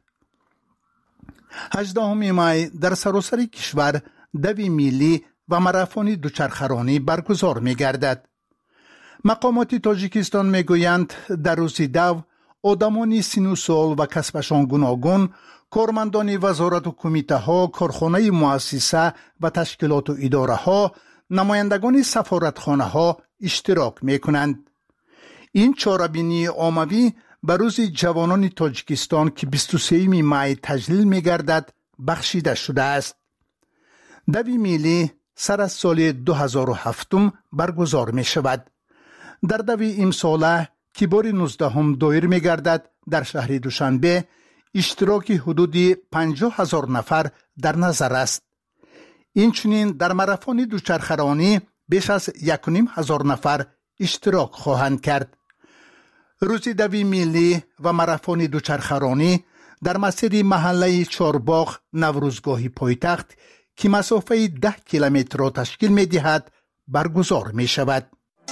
هجدهم می در سراسر کشور دوی میلی و ماراتون دوچرخه‌رانی برگزار می گردد. مقامات تاجیکستان می گویند در روز دو آدمان سن و سال و کسبشان گوناگون، کارمندان وزارت و کمیته ها، کارخانه مؤسسه و تشکیلات و اداره ها، نمایندگان سفارتخانه ها اشتراک می کنند. این چهاربینی عمومی به روز جوانان تاجیکستان که بیست و سوم می تجلیل می گردد بخشیده شده است. دوی میلی سر از سال دو هزار و هفت برگزار می شود. در دوی امساله که بار نوزدهم دایر می گردد در شهر دوشنبه اشتراک حدود پنجاه هزار نفر در نظر است. اینچنین در ماراتون دوچرخه‌رانی بیش از یک و نیم هزار نفر اشتراک خواهند کرد. روز دوی میلی و ماراتون دوچرخه‌رانی در مسیر محله چارباغ نوروزگاهی پایتخت که مسافه ده کیلومتر را تشکیل می دهد برگزار می شود.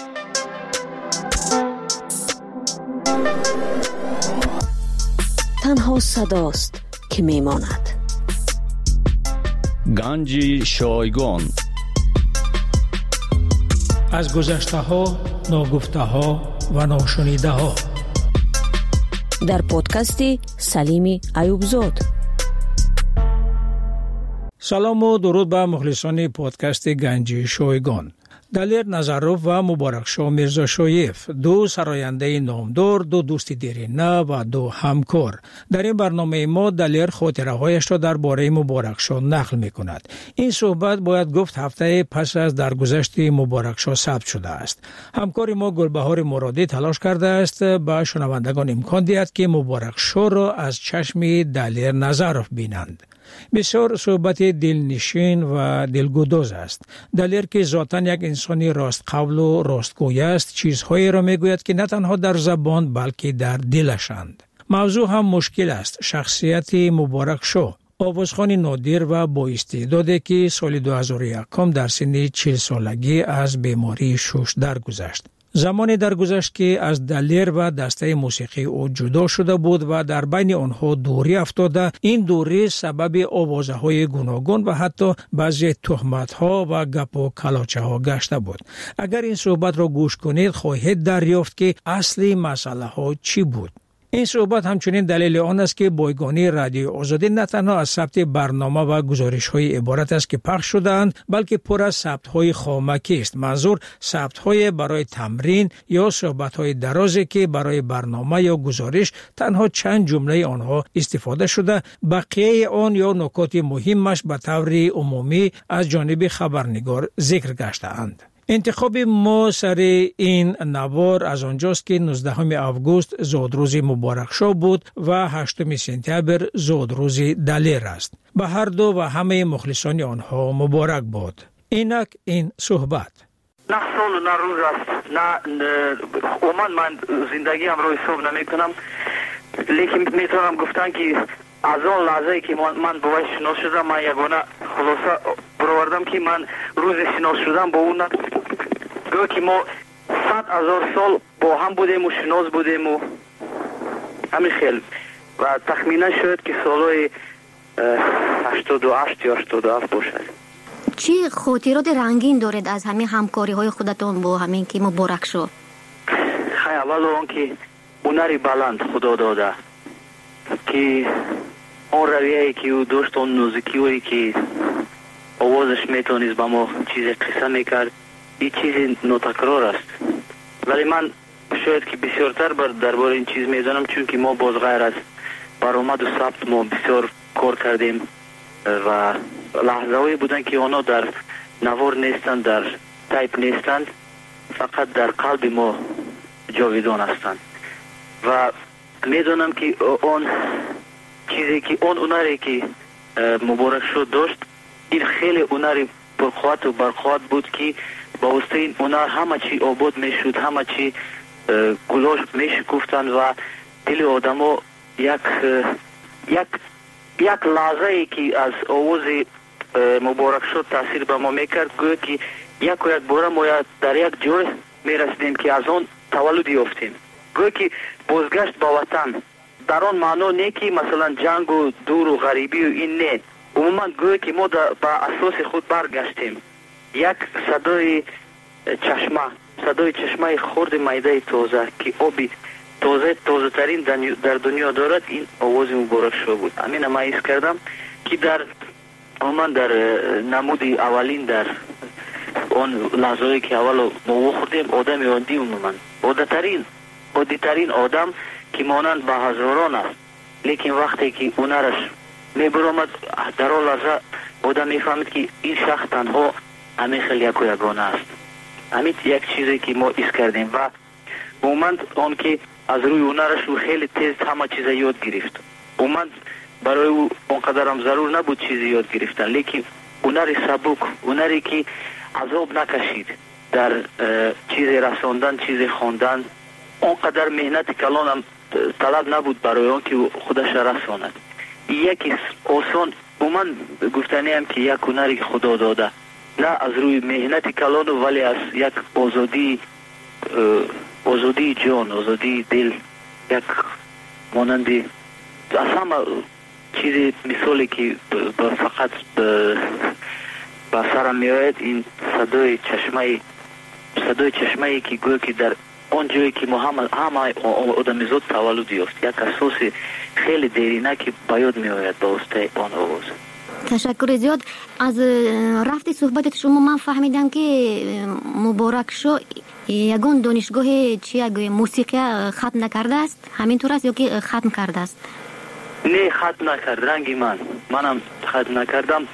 تنها صداست که می ماند. گنج شایگان از گذشته ها، ناگفته ها و ناشنیده ها در پادکستی سلیمی ایوبزاد. سلام و درود به مخلصان پادکست گنج شایگان. دلیر نظروف و مبارکشاه میرزا شایف، دو سراینده نامدار، دو دوست دیرینه و دو همکار. در این برنامه ما دلیر خاطره هایش را درباره مبارکشاه نقل می کند. این صحبت باید گفت هفته پس از درگذشت مبارکشاه ثبت شده است. همکار ما گلبهار مرادی تلاش کرده است به شنوندگان امکان دهد که مبارکشاه را از چشم دلیر نظروف بینند. بسیار صحبت دلنشین و دلگداز است. دلیر که ذاتاً یک انسانی راست قول و راستگوی است، چیزهایی را میگوید که نه تنها در زبان بلکه در دلشند. موضوع هم مشکل است. شخصیت مبارکشاه، آوازخوان نادر و با استعدادی که سال دو هزار و یک در سن چهل سالگی از بیماری شش درگذشت. زمانی درگذشت که از دلیر و دسته موسیقی او جدا شده بود و در بین آنها دوری افتاده. این دوری سبب آوازه های گوناگون و حتی بعضی تهمت ها و گپ و کلاچه ها گشته بود. اگر این صحبت را گوش کنید خواهید دریافت که اصلی مسئله ها چی بود. این صحبت همچنین دلیل آن است که بایگانی رادیو آزادی نه تنها از ثبت برنامه و گزارش های عبارت است که پخش شده‌اند، بلکه پر از ثبت های خامکی است. منظور ثبت های برای تمرین یا صحبت های درازی که برای برنامه یا گزارش تنها چند جمله آنها استفاده شده، بقیه آن یا نکات مهمش به طور عمومی از جانب خبرنگار ذکر گشته‌اند. انتخاب ما سر این نوار از آنجاست که نوزدهم آگوست زادروز مبارکشاه بود و هشتم سپتامبر زادروز دلیر است. به هر دو و همه مخلصان آنها مبارک باد. اینک این صحبت. نه سال و نه روز است، نه عموما من زندگی هم رو حساب نمی کنم، لیکن میتونم گفتن که از آن لحظه که من, من باید شناس شدم، من یگانه خلاصه برآوردم که من روز شناس شدم با اون گویا که ما صد هزار سال با هم بودیم و شناس بودیم و همین خیلی و تخمینا شاید که سالهای هشتاد و هشت یا هشتاد و هفت باشد. چی خاطرات رنگین دارید از همین همکاری های خودتون با همین که مبارک شو؟ خیلی اول اون که هنری بلند خدا داده که اون رویه‌ای که او داشت، اون موسیقی که آوازش میتونست با ما چیز قصه میکرد، این چیز ناتکرار است. ولی من شاید که بسیارتر بر درباره این چیز میدانم، چون که ما باز غیر از برآمد و ثبت ما بسیار کار کردیم و لحظه‌ای بودن که اونا در نوار نیستند، در تایپ نیستند، فقط در قلب ما جاویدان هستند. و میدونم که اون چیزی که اون هنری که مبارک شد داشت، این خیلی هنری پرقوت و برقوت بود که با واسطه این هنر همه چی آباد میشد، همه چی گلاش میشکفتند و دل آدما یک یک یک لحظه ای که از آواز مبارک شد تاثیر به ما میکرد، گویا که یک و یک باره ما در یک جای میرسیدیم که از آن تولد یافتیم. گویا که بازگشت با وطن در آن معنا نه که مثلا جنگ و دور و غریبی و این نه، عموما گویا که ما با اساس خود برگشتیم. یک صدای چشمه صدای چشمه خرد میده تازه که آبی تازه تازه ترین در دنیا دارد، این آواز مبارک شو بود. همین ما حس کردم که در عموما در نمود اولین در اون لحظه‌ای که اول ما خوردیم آدم عادی، عموما عادترین عادی‌ترین آدم که مانند به هزاران است، لیکن وقتی که هنرش میبرامد در آن لحظه آدم میفهمید که این شخص تنها همین خیلی یک و یگانه است. همین یک چیزی که ما حس کردیم و عموما اون که از روی هنرش او خیلی تیز همه چیز یاد گرفت. عموما برای او اونقدر هم ضرور نبود چیزی یاد گرفتن، لیکن هنری سبک، هنری که عذاب نکشید در چیز رساندن، چیز خواندن، اونقدر مهنت کلان هم طلب نبود برای اون که خودش رساند. یکی آسان عموما گفتنی هم که یک هنری خدا داده، نه از روی مهنت کلان ولی از یک آزادی آزادی جان، آزادی دل، یک مانندی از همه چیزی مثالی که فقط با سرم میآید این صدای چشمه صدای چشمه که گویا که در اون جایی که ما همه همه آدمیزاد تولد یافت، یک اساس خیلی دیرینه که باید میآید با واسطه آن آواز. تشکر زیاد. از رفت صحبت شما من فهمیدم که مبارک شو یگان دانشگاه چی گوی موسیقی ختم نکرده است، همینطور است یا که ختم کرده است؟ نه ختم نکرد، رنگی من منم ختم نکردم،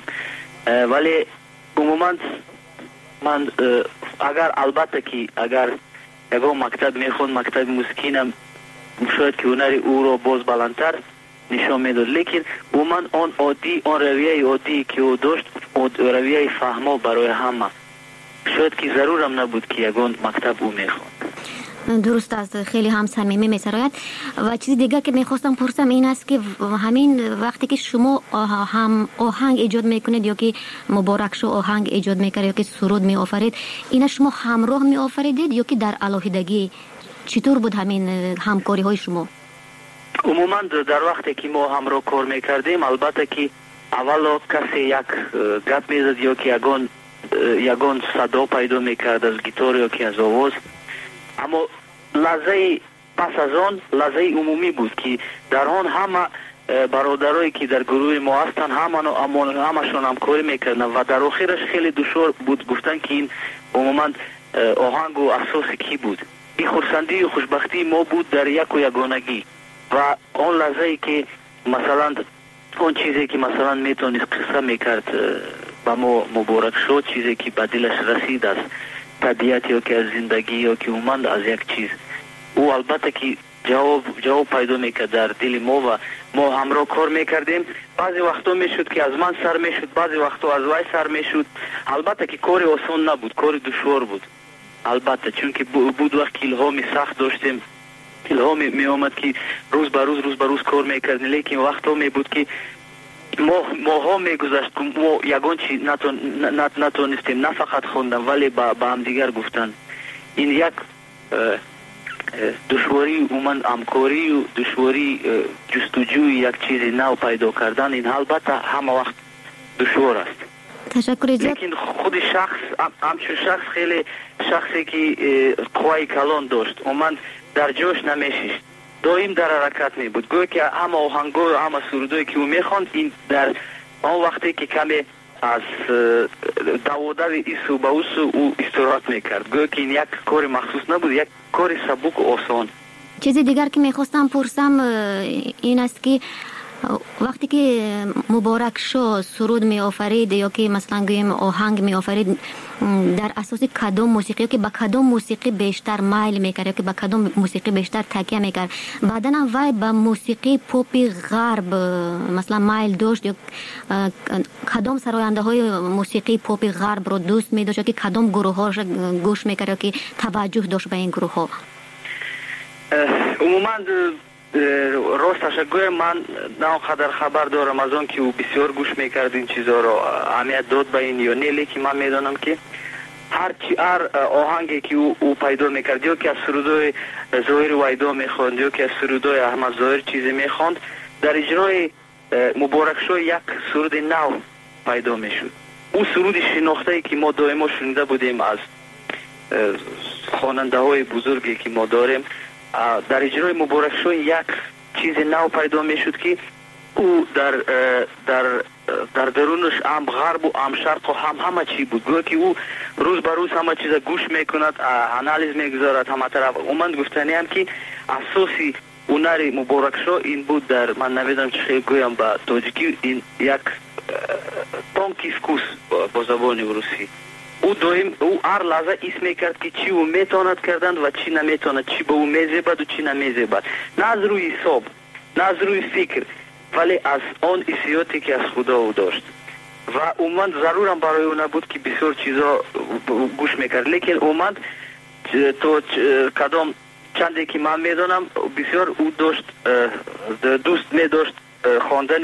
ولی عموما من اگر البته که اگر یگان مکتب میخوند، مکتب موسیقی نم شاید که هنری او رو باز بلندتر نشان میداد، لیکن عموما آن عادی، آن رویه عادی که او داشت، رویه فهما برای همه، شاید که ضرورم نبود که یگان مکتب او میخوند. درست است، خیلی هم صمیمی میسراید. و چیز دیگه که میخواستم پرسم این است که همین وقتی که شما هم آهنگ ایجاد میکنید یا که مبارک شو آهنگ ایجاد میکرد یا که سرود میآفرید، اینا شما همراه میآفریدید یا که در علاهیدگی؟ چطور بود همین همکاری های شما؟ عموما در وقتی که ما همراه کار میکردیم، البته که اول کسی یک گپ میزد یا که یگان یگان صدا پیدا میکرد از گیتار یا که از آواز، اما لحظه پس از آن لحظه عمومی بود که در آن همه برادرایی که در گروه ما هستن همه همشون همکاری میکردن و در آخرش خیلی دشوار بود گفتن که این عموما آهنگ و اساس کی بود. این خرسندی و خوشبختی ما بود در یک و یگانگی و آن لحظه که مثلا اون چیزی که مثلا میتونست قصه میکرد با ما مبارک شد، چیزی که به دلش رسید از طبیعت یا که از زندگی یا که اومد از یک چیز، او البته که جواب جواب پیدا میکرد در دل ما و ما همراه کار میکردیم. بعضی وقتا میشد که از من سر میشد، بعضی وقتا از وای سر میشد. البته که کار آسان نبود، کار دشوار بود البته، چون که بود وقت که الهامی سخت داشتیم، الهامی می آمد که روز به روز روز به روز کار میکردیم، لیکن وقتا می بود که ما ماها میگذشت که ما یگان چی نتون نتونستیم نه فقط خوندن ولی با, با هم دیگر گفتن. این یک دشواری اومن همکاری و دشواری جستجوی یک چیز نو پیدا کردن این البته همه وقت دشوار است. تشکر زیاد. لیکن خود شخص همچون شخص خیلی شخصی که قوای کلان داشت اومن در جوش نمیشیست دائم در حرکت می بود گویا که همه آهنگا و همه سرودایی که او میخواند این در آن وقتی که کمی از دوادر ایسو به اوسو او استراحت میکرد گویا که این یک کار مخصوص نبود یک کار سبک و آسان. چیزی دیگر که میخواستم پرسم این است که وقتی که مبارک شو سرود می آفرید یا که مثلا گویم آهنگ می آفرید در اساس کدام موسیقی که با کدام موسیقی بیشتر مایل میکرد یا که با کدام موسیقی بیشتر تکیه میکرد بعدا هم وای با موسیقی پاپ غرب مثلا مایل داشت یا کدام سراینده های موسیقی پاپ غرب رو دوست می داشت یا که کدام گروه ها گوش میکرد یا که توجه داشت به این گروه ها؟ عموما راستش گویم من نه قدر خبر دارم از آن که او بسیار گوش میکرد این چیزها رو اهمیت داد به این یا نه لیکن من میدانم که هر چی هر آهنگی که او, او پیدا میکرد یا که از سرودای ظاهر ویدا میخواند یا که از سرودای احمد ظاهر چیزی میخواند در اجرای مبارک شو یک سرود نو پیدا میشد. او سرود شناخته که ما دائما شنیده بودیم از خواننده های بزرگی که ما داریم در اجرای مبارک شو یک چیز نو پیدا می شد که او در در در درونش هم غرب و هم شرق و هم همه چی بود گویا که او روز به روز همه چیز گوش میکند انالیز میگذارد همه طرف اومد گفتنی هم که اساسی هنر مبارک شو این بود در من نمیدونم چه گویم با تاجیکی این یک تونکیفکوس با زبان روسی او دویم او هر لحظه اسم کرد که چی او میتواند کردن و چی نمیتواند چی به او میزیبد و چی نمیزیبد نه از روی حساب نه از روی فکر ولی از آن حسیاتی که از خدا او داشت و اومد ضرورم برای او نبود که بسیار چیزا گوش میکرد لیکن اومد تو کدام چندی که من میدانم بسیار او داشت دوست میداشت خواندن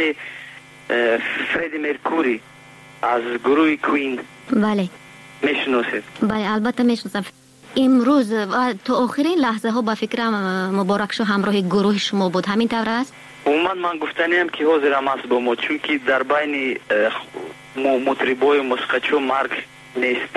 فردی مرکوری از گروه کوین. بله میشناسید؟ بله البته میشناسم. امروز تو آخرین لحظه ها با فکرم مبارک شو همراه گروه شما بود همین طور است؟ عموما من گفتنیم که حاضرم است با ما چون که در بین مطربای موسیقیچو مرگ نیست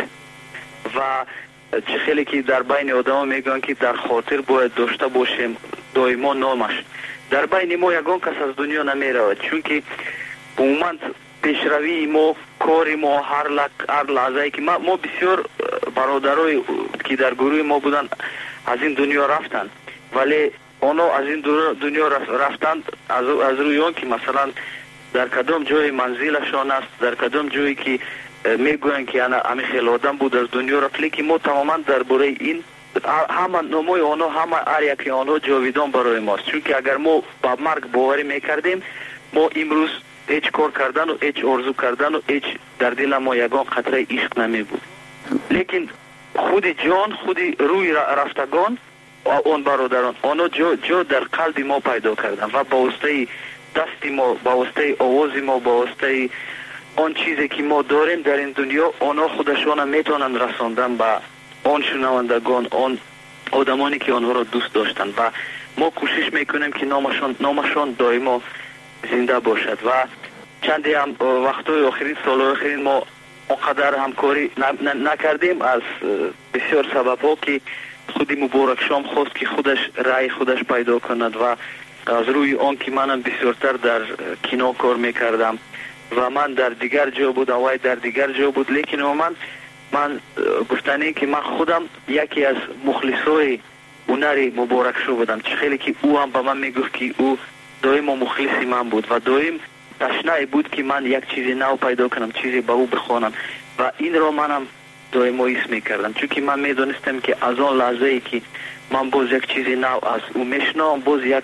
و چه خیلی که در بین آدم میگن که در خاطر باید داشته باشیم دائما نامش در بین ما یگان کس از دنیا نمیرود چون که عموما پیشروی ما کاری ما هر لک هر لحظه که ما, ما بسیار برادرای که در گروه ما بودن از این دنیا رفتن ولی اونا از این دنیا رفتن از, از روی اون که مثلا در کدام جای منزلشان است در کدام جایی که میگوین که انا همه خیلی آدم بود از دنیا رفت لیکن ما تماما درباره این همه نمای آنها همه هر یکی آنها جاویدان برای ماست چون که اگر ما با مرگ باوری میکردیم ما امروز هیچ کار کردن و هیچ آرزو کردن و هیچ در دل ما یگان خطره عشق نمی بود لیکن خود جان خود روی رفتگان و آن برادران آنها جو, جو در قلب ما پیدا کردن و با واسطه دستی ما با واسطه آواز ما با واسطه آن چیزی که ما داریم در این دنیا آنها خودشان میتونن رساندن به آن شنوندگان آن آدمانی که آنها را دوست داشتن و ما کوشش میکنیم که نامشان نامشان دائما زنده باشد و چندی هم وقتای آخرین سال آخرین ما اونقدر همکاری نکردیم از بسیار سبب ها که خودی مبارک شام خواست که خودش رای خودش پیدا کند و از روی آن که منم بسیارتر در کینو کار میکردم و من در دیگر جا بود و در دیگر جا بود لیکن من من گفتنی که من خودم یکی از مخلصای هنر مبارک شو بودم چه خیلی که او هم به من میگفت که او دائم مخلصی من بود و دائم تشنه بود که من یک چیزی نو پیدا کنم چیزی به او بخوانم و این را منم دائم ایس میکردم چون که من میدونستم که از آن لحظه ای که من باز یک چیزی نو از او میشنم باز یک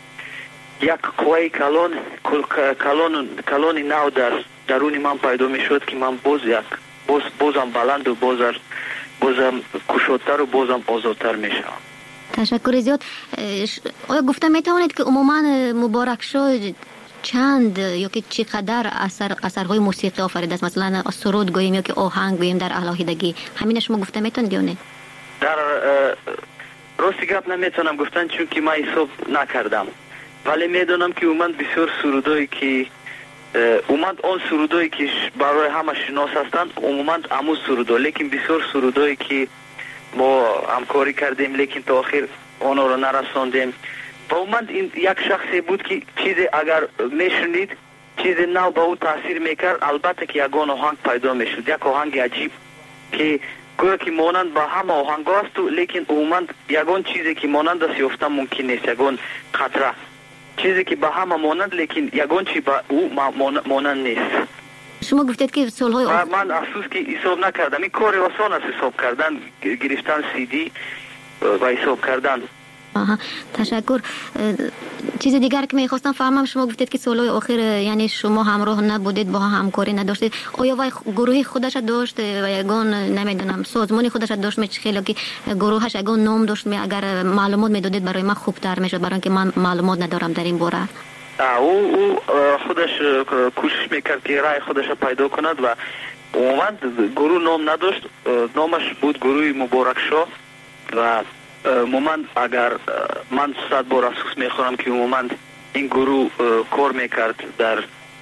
یک قوی کلان کلان کلانی نو در درون من پیدا میشد که من باز یک باز بازم بلند و باز بازم کشادتر و بازم آزادتر میشم. تشکر زیاد. آیا گفته میتوانید که عموما مبارک شو چند یا که چقدر اثر اثرهای موسیقی آفریده است مثلا سرود گوییم یا که آهنگ گوییم در الهیدگی همین شما گفته میتونید یا نه؟ در راستی گپ نمیتونم گفتن چون که من حساب نکردم، ولی میدونم که اومد بسیار سرودایی که اومد آن سرودایی که برای همه شناس هستند اومد امو سرودا، لیکن بسیار سرودایی که ما همکاری کردیم لیکن تا آخر آنها رو نرساندیم. و اومد این یک شخصی بود که چیزی اگر میشنید چیزی نو به او تاثیر میکرد، البته که یگان آهنگ پیدا میشد، یک آهنگ عجیب که گویا که مانند با همه آهنگ است، لیکن اومد یگان چیزی که مانند است یافتن ممکن نیست، یگان خطره چیزی که با همه مانند لیکن یگان چی با او مانند نیست. شما گفتید که سالهای آخر من افسوس که حساب نکردم. این کار آسان است حساب کردن، گرفتن سی دی و حساب کردن. آها تشکر. چیز دیگر که میخواستم فهمم، شما گفتید که سالهای آخر یعنی شما همراه نبودید، با همکاری نداشتید. آیا وای گروهی خودش داشت و یگان نمیدونم سازمانی خودش داشت؟ می خیلی که گروهش یگان نام داشت، می اگر معلومات میدادید برای من خوبتر میشد، برای اینکه من معلومات ندارم در این باره. او او خودش کوشش میکرد که رای خودش پیدا کند و اومد گروه نام نداشت، نامش بود گروه مبارک شو. و مومند اگر من صد بار افسوس میخورم که مومند این گروه کار میکرد در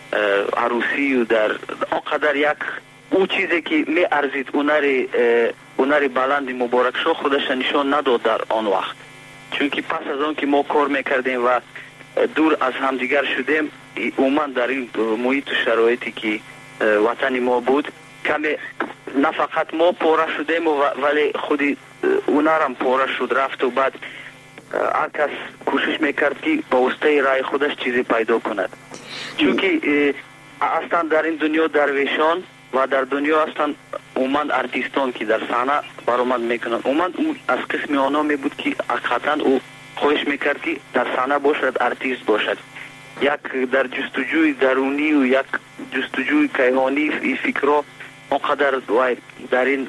عروسی و در آنقدر یک او چیزی که می ارزید اونری اونری بلند مبارک شو خودش نشان نداد در آن وقت، چون که پس از آن که ما کار میکردیم و دور از همدیگر شدیم، اومد در این محیط و شرایطی که وطن ما بود کمی نه فقط ما پاره شدیم ولی خودی اونارم پاره شد رفت و بعد هر کس کوشش میکرد که با واسطه رای خودش چیزی پیدا کند، چون که اصلا در این دنیا درویشان و در دنیا اصلا اومد ارتیستان که در صحنه برآمد میکنند. اومد اون از قسم آنها می بود که حقیقتا او خواهش میکرد که در صحنه باشد، ارتیست باشد، یک در جستجوی درونی و یک جستجوی کیهانی این فکرها اونقدر در این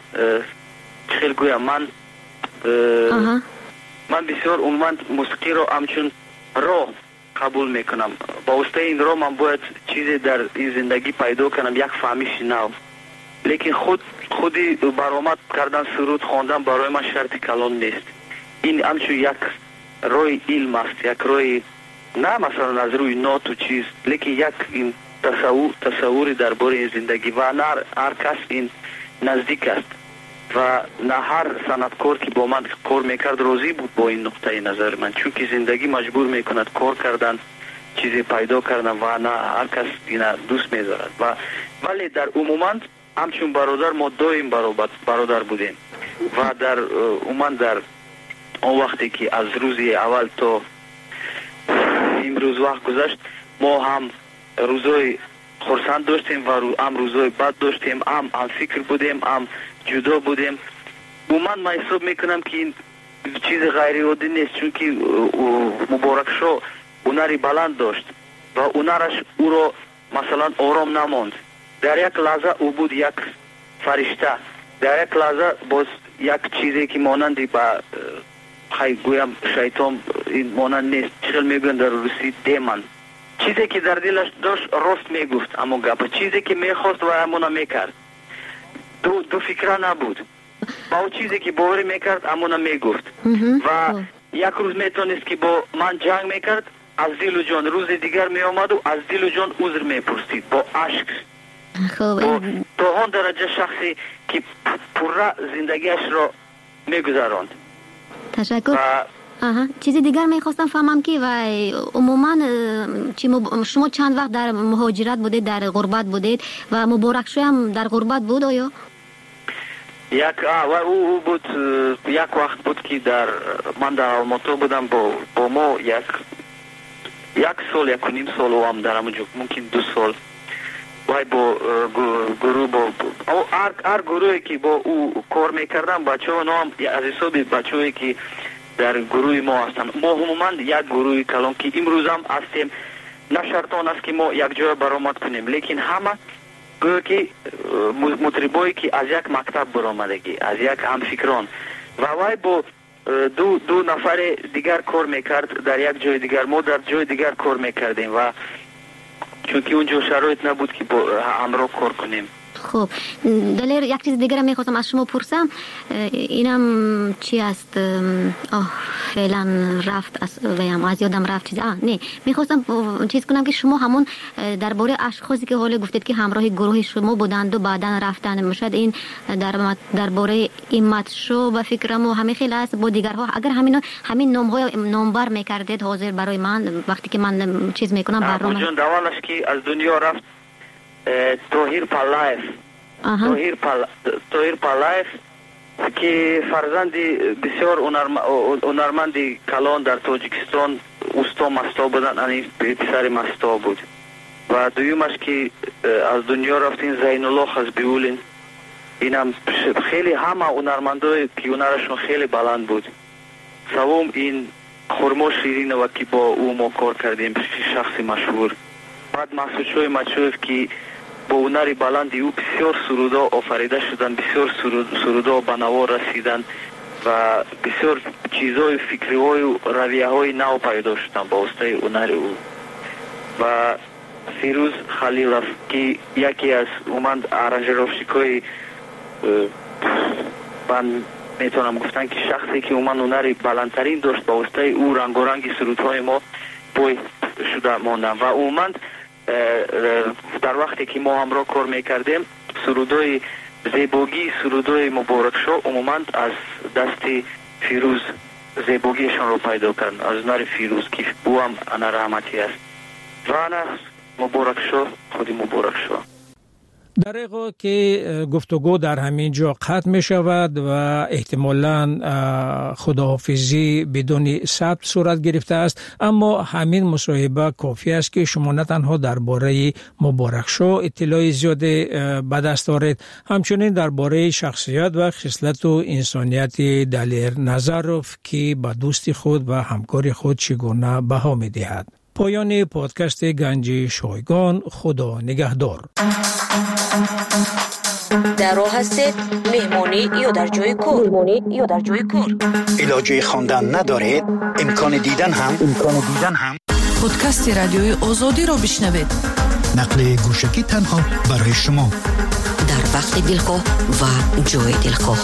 خیل گویم من من بسیار اومد موسیقی رو همچون راه قبول میکنم. با واسطه این راه من باید چیزی در این زندگی پیدا کنم، یک فهمیش نو، لیکن خود خودی برآمد کردن سرود خواندن برای من شرط کلان نیست. این همچون یک روی علم است، یک روی نه مثلا از روی نوت و چیز، لیکن یک این تصور تصوری درباره این زندگی و نه هر کس این نزدیک است و نه هر صنعتکار که با من کار میکرد راضی بود با این نقطه نظر من، چون که زندگی مجبور میکند کار کردن، چیزی پیدا کردن و نه هر کس اینا دوست میذارد. و ولی در عموما همچون برادر ما دویم برادر بودیم و در عموما در اون وقتی که از روزی اول تا امروز وقت گذشت ما هم روزای خرسند داشتیم و هم روزای بد داشتیم، هم هم فکر بودیم، هم جدا بودیم. من من حساب میکنم که این چیز غیر عادی نیست، چون که مبارک شو اونری بلند داشت و اونرش او رو مثلا آرام نماند. در یک لحظه او بود یک فرشته، در یک لحظه باز یک چیزی که مانندی با خیلی گویم شیطان این مانند نیست، چخل میگوین در روسی دیمن، چیزی که در دلش داشت راست میگفت، اما گپ چیزی که میخواست و همونا میکرد، دو دو فکره نبود، با اون چیزی که باوری میکرد همونا میگفت و یک روز میتونست که با من جنگ میکرد، از دل و جان روز دیگر میامد و از دل و جان عذر میپرسید با عشق. با تا آن درجه شخصی که پره زندگیش را میگذراند. تشکر. آها چیزی دیگر میخواستم فهمم که و عموما شما چند وقت در مهاجرت بودید، در غربت بودید و مبارک شو هم در غربت بود آیا؟ یک و او بود یک وقت بود که در من در آلماتو بودم با با ما یک یک سال یک و نیم سال و هم در همونجا ممکن دو سال وای با گروه با هر هر گروهی که با او کار میکردم بچه ها نام از حساب بچه هایی که در گروه ما هستن. ما عموما یک گروه کلان که امروز هم هستیم، نه شرطان است که ما یک جای برآمد کنیم، لیکن همه گویا که مطربایی که از یک مکتب برآمدگی، از یک همفکران و وای با دو دو نفر دیگر کار میکرد در یک جای دیگر، ما در جای دیگر کار میکردیم و چون که اونجا شرایط نبود که با همراه کار کنیم. خب دلیر یک چیز دیگر میخواستم از شما پرسم، اینم چی است؟ آه فعلا رفت از ویم از یادم رفت چیز. آه نه میخواستم چیز کنم که شما همون درباره اشخاصی که حالا گفتید که همراه گروه شما بودند و بعداً رفتن، مشد این در درباره ایمت شو و فکرم و همه خیلی است با دیگرها، اگر همین همین نام‌های نامبر میکردید حاضر برای من وقتی که من چیز میکنم برنامه جون دوالش که از دنیا رفت توهیر پالایف توهیر پال توهیر پالایف که فرزندی بسیار هنرمندی کلان در تاجیکستان اوستا مستا بودن، یعنی پسر مستا بود. و دویمش که از دنیا رفتین زین الله خزبیولین، اینم خیلی همه هنرمندای که هنرشون خیلی بلند بود. سوم این خرما شیرین و که با او ما کار کردیم، شخصی مشهور. بعد محسود شوی مچوف که با هنری بلندی او بسیار سرودا آفریده شدن، بسیار سرودا به نوا رسیدن و بسیار چیزهای فکری های و رویه های نو پیدا شدن با واسطه هنر او. و فیروز خلیلوف که یکی از اومد ارنجروشیکای من میتونم گفتن که شخصی که اومد هنری بلندترین داشت با واسطه او رنگ و رنگی سرودهای ما پای شده ماندن. و اومد در وقتی که ما همراه کار میکردیم سرودهای زیباگی سرودهای مبارک شو عموما از دست فیروز زیباگیشان رو پیدا کردن، از هنر فیروز که او هم انا رحمتی است. و انا مبارک شو خودی مبارک شو. در ایقا که گفتگو در همین جا قطع می شود و احتمالاً خداحافظی بدون ثبت صورت گرفته است، اما همین مصاحبه کافی است که شما نه تنها درباره مبارک شو اطلاع زیاد به دست دارید، همچنین درباره شخصیت و خصلت و انسانیت دلیر نظروف که به دوستی خود و همکار خود چگونه بها می دهد. پایان پادکست گنج شایگان. خدا نگهدار. در راه هستید مهمانی یا در جای کار؟ مهمانی یا در جای کار؟ علاجه خواندن ندارید؟ امکان دیدن هم امکان دیدن هم پادکست رادیوی آزادی را بشنوید. نقل گوشکی تنها برای شما در وقت دلخواه و جای دلخواه.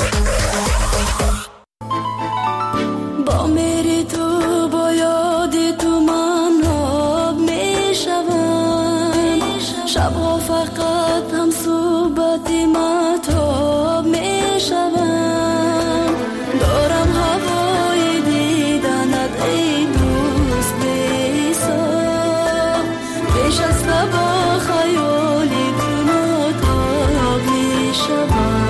با میری تو با یادی تو من آب می شوم، شبها فقط هم صحبتی مطاب می شوم، دارم هوای دیدنت ای دوست بیسا، پیش از با خیالی تو نتاب می شوم.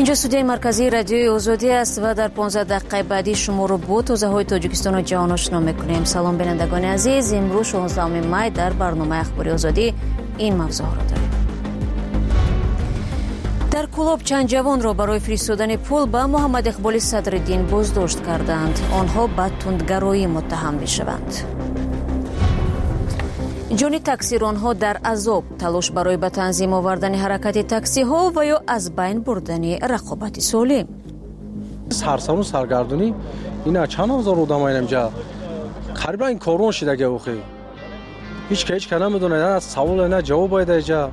اینجا استودیوی مرکزی رادیوی آزادی است و در پانزده دقیقه بعدی شما رو با تازه‌های تاجیکستان و جهان آشنا می‌کنیم. سلام بینندگان عزیز، امروز شانزدهم می در برنامه اخباری آزادی این موضوع را داریم. در کلوب چند جوان را برای فرستادن پول به محمد اقبال صدرالدین بازداشت کردند. آنها به تندگرایی متهم می‌شوند. جان تاکسیرانها در عذاب، تلاش برای به تنظیم آوردن حرکت تاکسی ها و یا از بین بردن رقابت سالم. سرسام و سرگردونی اینا چند هزار آدم اینجا قریبا این کارون شده که اوخی هیچ که هیچ که نمیدونه، نه سوال نه جواب باید اینجا.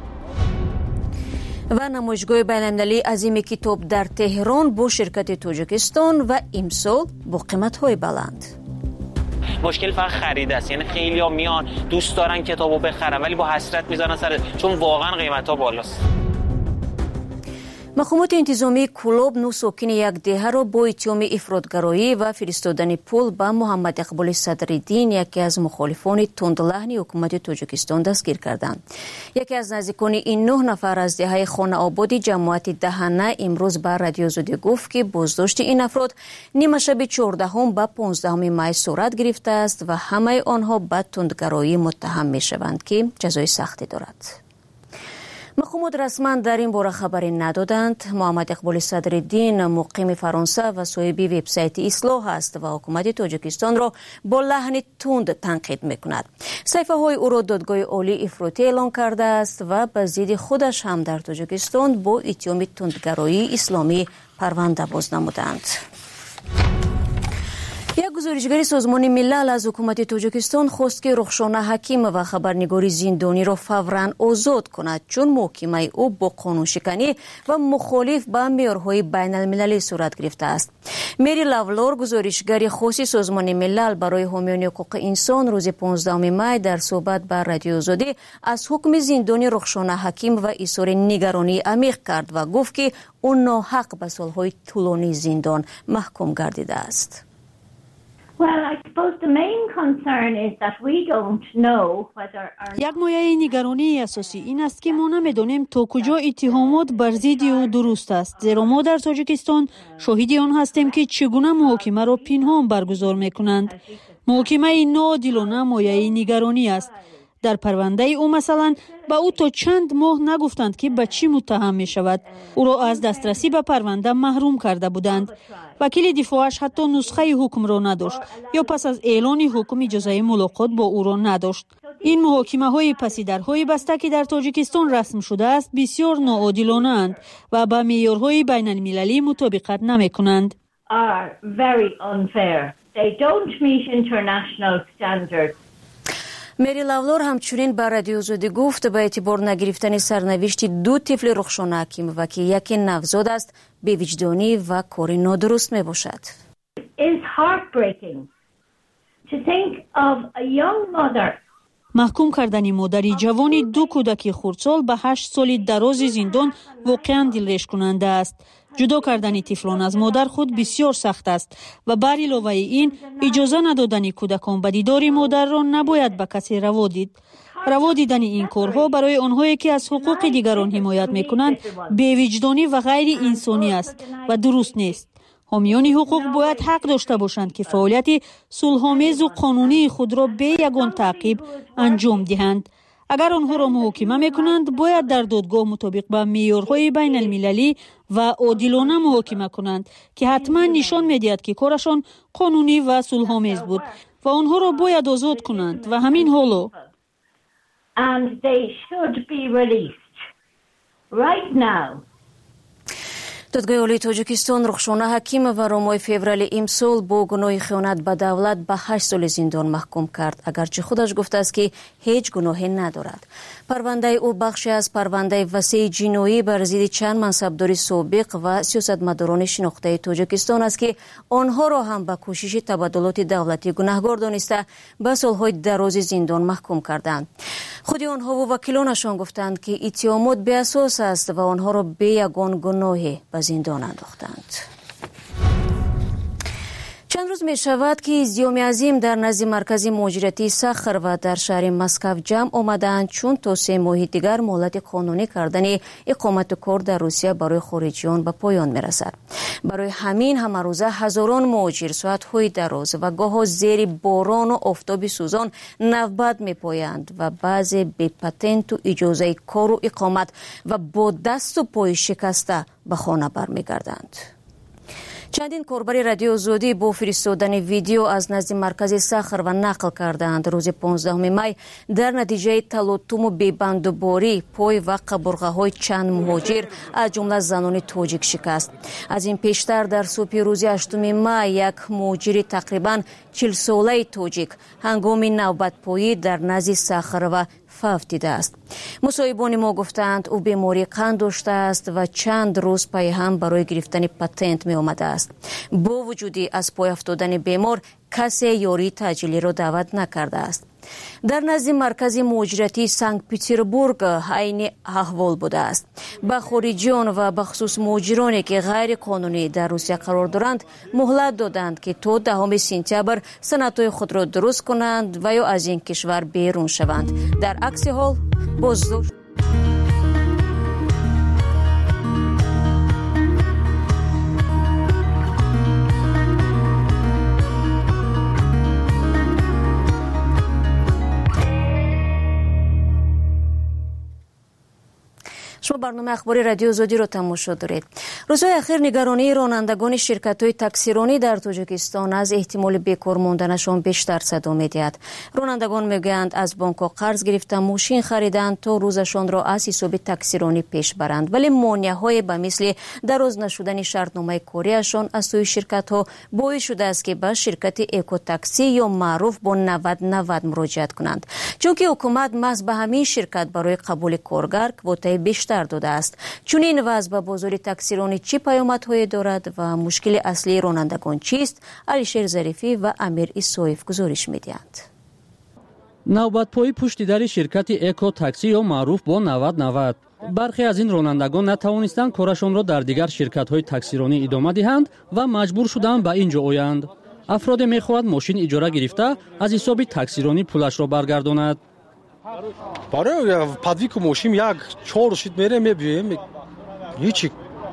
و نمایشگاه بین‌المللی عظیم کتاب در تهران با شرکت تاجیکستان و امسال با قیمت های بلند. مشکل فقط خرید است، یعنی خیلی ها میان دوست دارن کتابو بخرن ولی با حسرت میزنن سر، چون واقعا قیمت ها بالاست. مقامات انتظامی کلوب نو ساکن یک دهه را با اتهام افراطگرایی و فرستادن پول به محمد اقبال صدرالدین، یکی از مخالفان تندلهن حکومت تاجیکستان، دستگیر کردند. یکی از نزدیکان این نه نفر از دهه خانه آبادی جماعت دهنه امروز به رادیو آزادی گفت که بازداشت این افراد نیمه شب چهاردهم به پانزدهم می صورت گرفته است و همه آنها به تندگرایی متهم می شوند که جزای سختی دارد. مقامات رسما در این باره خبری ندادند. محمد اقبال صدرالدین مقیم فرانسه و صاحب وبسایت اصلاح است و حکومت تاجیکستان را با لحن تند تنقید میکند. صحیفه های او را دادگاه عالی افراطی اعلان کرده است و به ضد خودش هم در تاجیکستان با اتهام تندگرایی اسلامی پرونده باز نمودند. یک گزارشگر سازمان ملل از حکومت تاجیکستان خواست که رخشانه حکیم و خبرنگار زندانی را فوراً آزاد کند، چون محاکمه او با قانون شکنی و مخالف با معیارهای بین المللی صورت گرفته است. مری لاولور، گزارشگر خاص سازمان ملل برای حامیان حقوق انسان، روز پانزدهم می در صحبت با رادیو آزادی از حکم زندانی رخشانه حکیم و اظهار نگرانی عمیق کرد و گفت که او ناحق به سالهای طولانی زندان محکوم گردیده است. یک مایه نگرانی اساسی این است که ما نمیدانیم تا کجا اتهامات بر ضد او درست است، زیرا ما در تاجیکستان شاهد آن هستیم که چگونه محاکمه را پنهان برگزار میکنند. محاکمه ناعادلانه مایه نگرانی است. در پرونده او مثلا با او تا چند ماه نگفتند که به چی متهم می شود. او را از دسترسی به پرونده محروم کرده بودند. وکیل دفاعش حتی نسخه حکم را نداشت یا پس از اعلان حکم اجازه ملاقات با او را نداشت. این محاکمه های پس درهای بسته که در تاجیکستان رسم شده است بسیار ناعادلانه اند و با معیارهای بین المللی مطابقت نمی کنند. مری لاولور همچنین به رادیو آزادی گفت به اعتبار نگرفتن سرنوشت دو طفل رخشانه حکیم و که یکی نوزاد است بی‌وجدانی و کار نادرست می باشد. محکوم کردن مادری جوان دو کودک خردسال به هشت سال دراز زندان واقعا دلرش کننده است. جدا کردن طفلان از مادر خود بسیار سخت است و بر علاوه این اجازه ندادن کودکان به دیدار مادر را نباید به کسی روا دید. روا دیدن این کارها برای آنهایی که از حقوق دیگران حمایت میکنند بی‌وجدانی و غیر انسانی است و درست نیست. حامیان حقوق باید حق داشته باشند که فعالیت صلح‌آمیز و قانونی خود را به یگان تعقیب انجام دهند. اگر آنها را محاکمه میکنند باید در دادگاه مطابق با معیارهای بین المللی و عادلانه محاکمه کنند که حتما نشان میدهد که کارشان قانونی و صلح‌آمیز بود و آنها را باید آزاد کنند و همین حالا. And they should be released right now. دادگاه عالی تاجیکستان رخشانه حکیم و را ماه فوریه امسال با گناه خیانت به دولت به هشت سال زندان محکوم کرد، اگرچه خودش گفته است که هیچ گناهی ندارد. پرونده او بخشی از پرونده وسیع جنایی بر ضد چند منصبدار سابق و سیاستمداران شناخته تاجیکستان است که آنها را هم به کوشش تبادلات دولتی گناهکار دانسته به سالهای دراز زندان محکوم کردند. خود آنها و وکیلانشان گفتند که اتهامات بی اساس است و آنها را به یگان گناهی به زندان انداختند. چند روز می شود که زیومی عظیم در نزد مرکز مهاجرتی ساخر و در شهر مسکو جمع آمدند چون توسعه ماهی دیگر مهلت قانونی کردن اقامت کار در روسیه برای خارجیان به پایان می رسد. برای همین همه روزه هزاران مهاجر ساعت‌های دراز و گاه زیر باران و آفتاب سوزان نوبت می پایند و بعضی به پتنت و اجازه کار و اقامت و با دست و پای شکسته به خانه برمیگردند. چندین کاربر رادیو آزادی با فرستادن ویدیو از نزد مرکز ساخر و نقل کردند روز پانزدهم می در نتیجه تلاطم و ببندوباری پای و قبرغه‌های چند مهاجر از جمله زنان تاجیک شکست. از این پیشتر در صبح روز هشتم می یک مهاجر تقریبا چهل ساله تاجیک هنگام نوبت پایی در نزد ساخر و فوت دیده است. مصاحبان ما گفتند او بیماری قند داشته است و چند روز پای هم برای گرفتن پتنت می آمده است. با وجودی از پای افتادن بیمار کسی یاری تاجیلی را دعوت نکرده است. در نزد مرکز مهاجرتی سنت پترزبورگ عین احوال بوده است. به خارجیان و به خصوص مهاجرانی که غیر قانونی در روسیه قرار دارند مهلت دادند که تا دهم سپتامبر سندهای خود را درست کنند و یا از این کشور بیرون شوند. در عکس حال بازداشت شما برنامه اخباری رادیو آزادی را تماشا دارید. روزهای اخیر نگرانی رانندگان شرکت‌های تاکسیرانی در تاجیکستان از احتمال بیکار ماندنشان بیشتر صدا می‌دهد. رانندگان میگویند از بانک‌ها قرض گرفته ماشین خریدند تا روزشان را از حساب تاکسیرانی پیش برند، ولی مانع‌های به مثل دراز نشدن شرطنامه کاریشان از سوی شرکت‌ها باعث شده است که به شرکت اکو تاکسی یا معروف با نود نود مراجعت کنند، چون که حکومت محض به همین شرکت برای قبول کارگر کوتای بیشتر داده است. چون این وضع به بازار تاکسیرانی چه پیامدهایی دارد و مشکل اصلی رانندگان چیست؟ علیشیر ظریفی و امیر اسویف گزارش می‌دهند. نوبت پای پشت در شرکت اکو تاکسی یا معروف با نود نود برخی از این رانندگان نتوانستند کارشان را در دیگر شرکت‌های تاکسیرانی ادامه دهند و مجبور شدند به اینجا آیند. افراد می‌خواهند ماشین اجاره گرفته از حساب تاکسیرانی پولش را برگرداند. برای پادویک ماشین یک چهار شید میره میبیم هیچی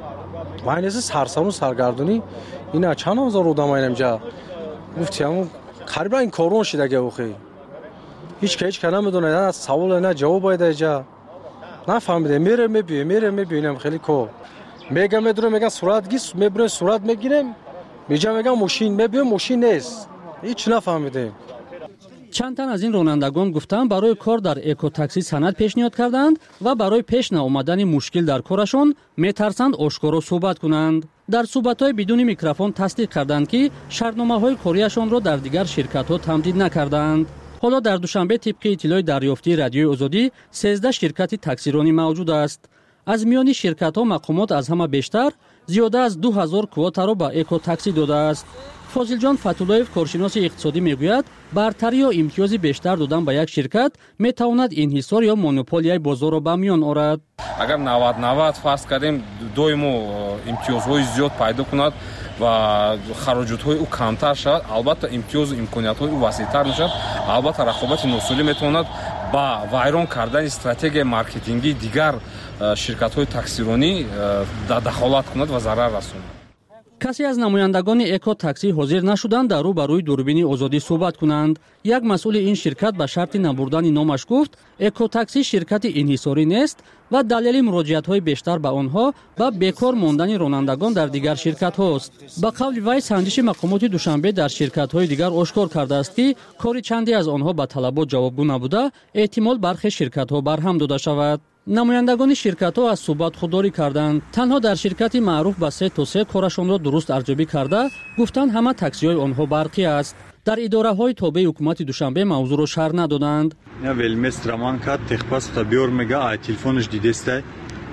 ماینز سرسان و سرگردونی اینا چند هزار آدم اینجا گفتیم قریبا این کارون شده که اوخی هیچ که هیچ که نمیدونه نه سوال نه جواب باید اینجا نفهمیده میره میبیم میره میبینم خیلی کو میگم میدونه میگن صورت گیس میبرن صورت میگیرم میجا میگم ماشین میبیم ماشین نیست هیچ نفهمیده. چند تن از این رانندگان گفتند برای کار در اکو تاکسی سند پیشنهاد کردند و برای پیش نیامدن مشکل در کارشان میترسند آشکارا صحبت کنند. در صحبت‌های بدون میکروفون تصدیق کردند که شرطنامه‌های کاریشان را در دیگر شرکت‌ها تمدید نکردند. حالا در دوشنبه طبق اطلاع دریافتی رادیو آزادی سیزده شرکت تاکسیرانی موجود است. از میان شرکت‌ها مقامات از همه بیشتر زیاده از دو هزار کواتا را به اکو تاکسی داده است. فاضل جان فتولایف کارشناس اقتصادی میگوید برتری یا امتیازی بیشتر دادن به یک شرکت میتواند انحصار یا مونوپولیای بازار را به میان آورد. اگر نود نود فرض کردیم دویمو امتیازهای زیاد پیدا کند و خراجات‌های او کمتر شود، البته امتیاز و امکانیت‌های او وسیع‌تر میشود. البته رقابت ناسالم میتواند با ویران کردن استراتژی مارکتینگی دیگر شرکت‌های تاکسیرانی دخالت کند و ضرر رساند. کسی از نمایندگان اکو تاکسی حاضر نشدند در رو برای دوربین آزادی صحبت کنند. یک مسئول این شرکت به شرط نبردن نامش گفت اکو تاکسی شرکت انحصاری نیست و دلیل مراجعت‌های بیشتر به آنها و بیکار ماندن رانندگان در دیگر شرکت هاست. به قول وی سنجش مقامات دوشنبه در شرکت‌های دیگر آشکار کرده است که کاری چندی از آنها به طلبات جوابگو نبوده، احتمال برخی شرکت‌ها برهم داده شود. نمایندگان شرکت‌ها از صحبت خودداری کردند. تنها در شرکت معروف به سه تا سه کارشان را درست ارزیابی کرده گفتند همه تاکسی‌های آنها برقی است. در اداره‌های تابع حکومت دوشنبه موضوع را شرح ندادند. نه ولمس رمان کرد تخپاس تا بیور میگه ای تلفنش دیدسته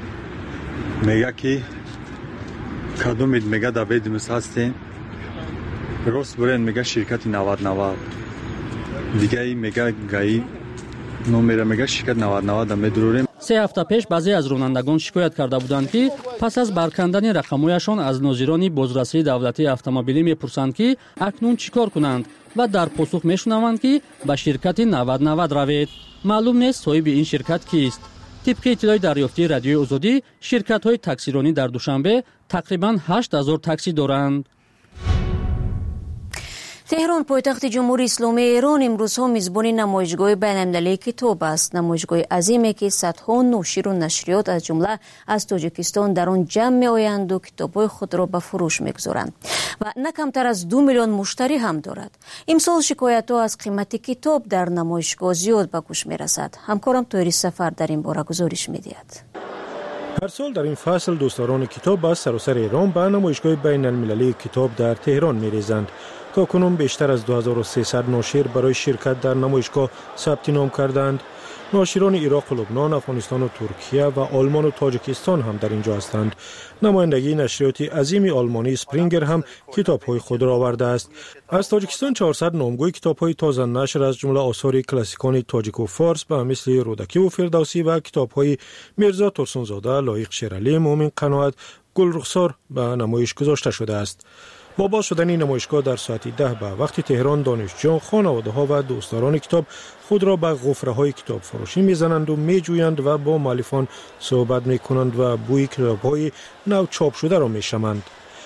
میگه که کدوم میگه داوید مساستین روز برن میگه شرکت نود نود دیگه میگه گای نمره میگه شرکت نود نود میدروریم. سه هفته پیش بعضی از رانندگان شکایت کرده بودند که پس از برکندن رقم‌هایشان از ناظران بازرسی دولتی اتومبیلی میپرسند که اکنون چیکار کنند و در پاسخ میشنوند که به شرکت نود نود روید. معلوم نیست صاحب این شرکت کیست. طبق اطلاع دریافتی رادیوی آزادی، شرکت‌های تاکسیرانی در دوشنبه تقریباً هشت هزار تاکسی دارند. تهران پایتخت جمهوری اسلامی ایران امروز ها میزبان نمایشگاه بین‌المللی کتاب است. نمایشگاه عظیمی که صدها ناشر و نشریات از جمله از تاجیکستان در آن جمع می‌آیند و کتاب‌های خود را به فروش می‌گذارند و نه کمتر از دو میلیون مشتری هم دارد. امسال شکایت‌ها از قیمت کتاب در نمایشگاه زیاد به گوش می‌رسد. همکارم طاهر سفر در این باره گزارش می‌دهد. هر سال در این فصل دوستداران کتاب از سراسر ایران به نمایشگاه بین‌المللی کتاب در تهران می‌ریزند. تا کنون بیشتر از دو هزار و سیصد ناشر برای شرکت در نمایشگاه ثبت نام کردند. ناشران عراق و لبنان، افغانستان و ترکیه و آلمان و تاجیکستان هم در اینجا هستند. نمایندگی نشریات عظیم آلمانی اسپرینگر هم کتاب‌های خود را آورده است. از تاجیکستان چهارصد نامگوی کتاب‌های تازه نشر از جمله آثار کلاسیکان تاجیک و فارس به مثل رودکی و فردوسی و کتاب‌های میرزا ترسونزاده، لایق شیرعلی، مومن قناعت، گل رخسار به نمایش گذاشته شده است. با باز شدن نمایشگاه در ساعت ده به وقت تهران، دانشجویان، خانواده‌ها و دوستداران کتاب خود را به غفره‌های کتاب فروشی می‌زنند و می‌جویند و با مؤلفان صحبت می‌کنند و بوی کتاب‌های نو چاپ شده را می‌شمند.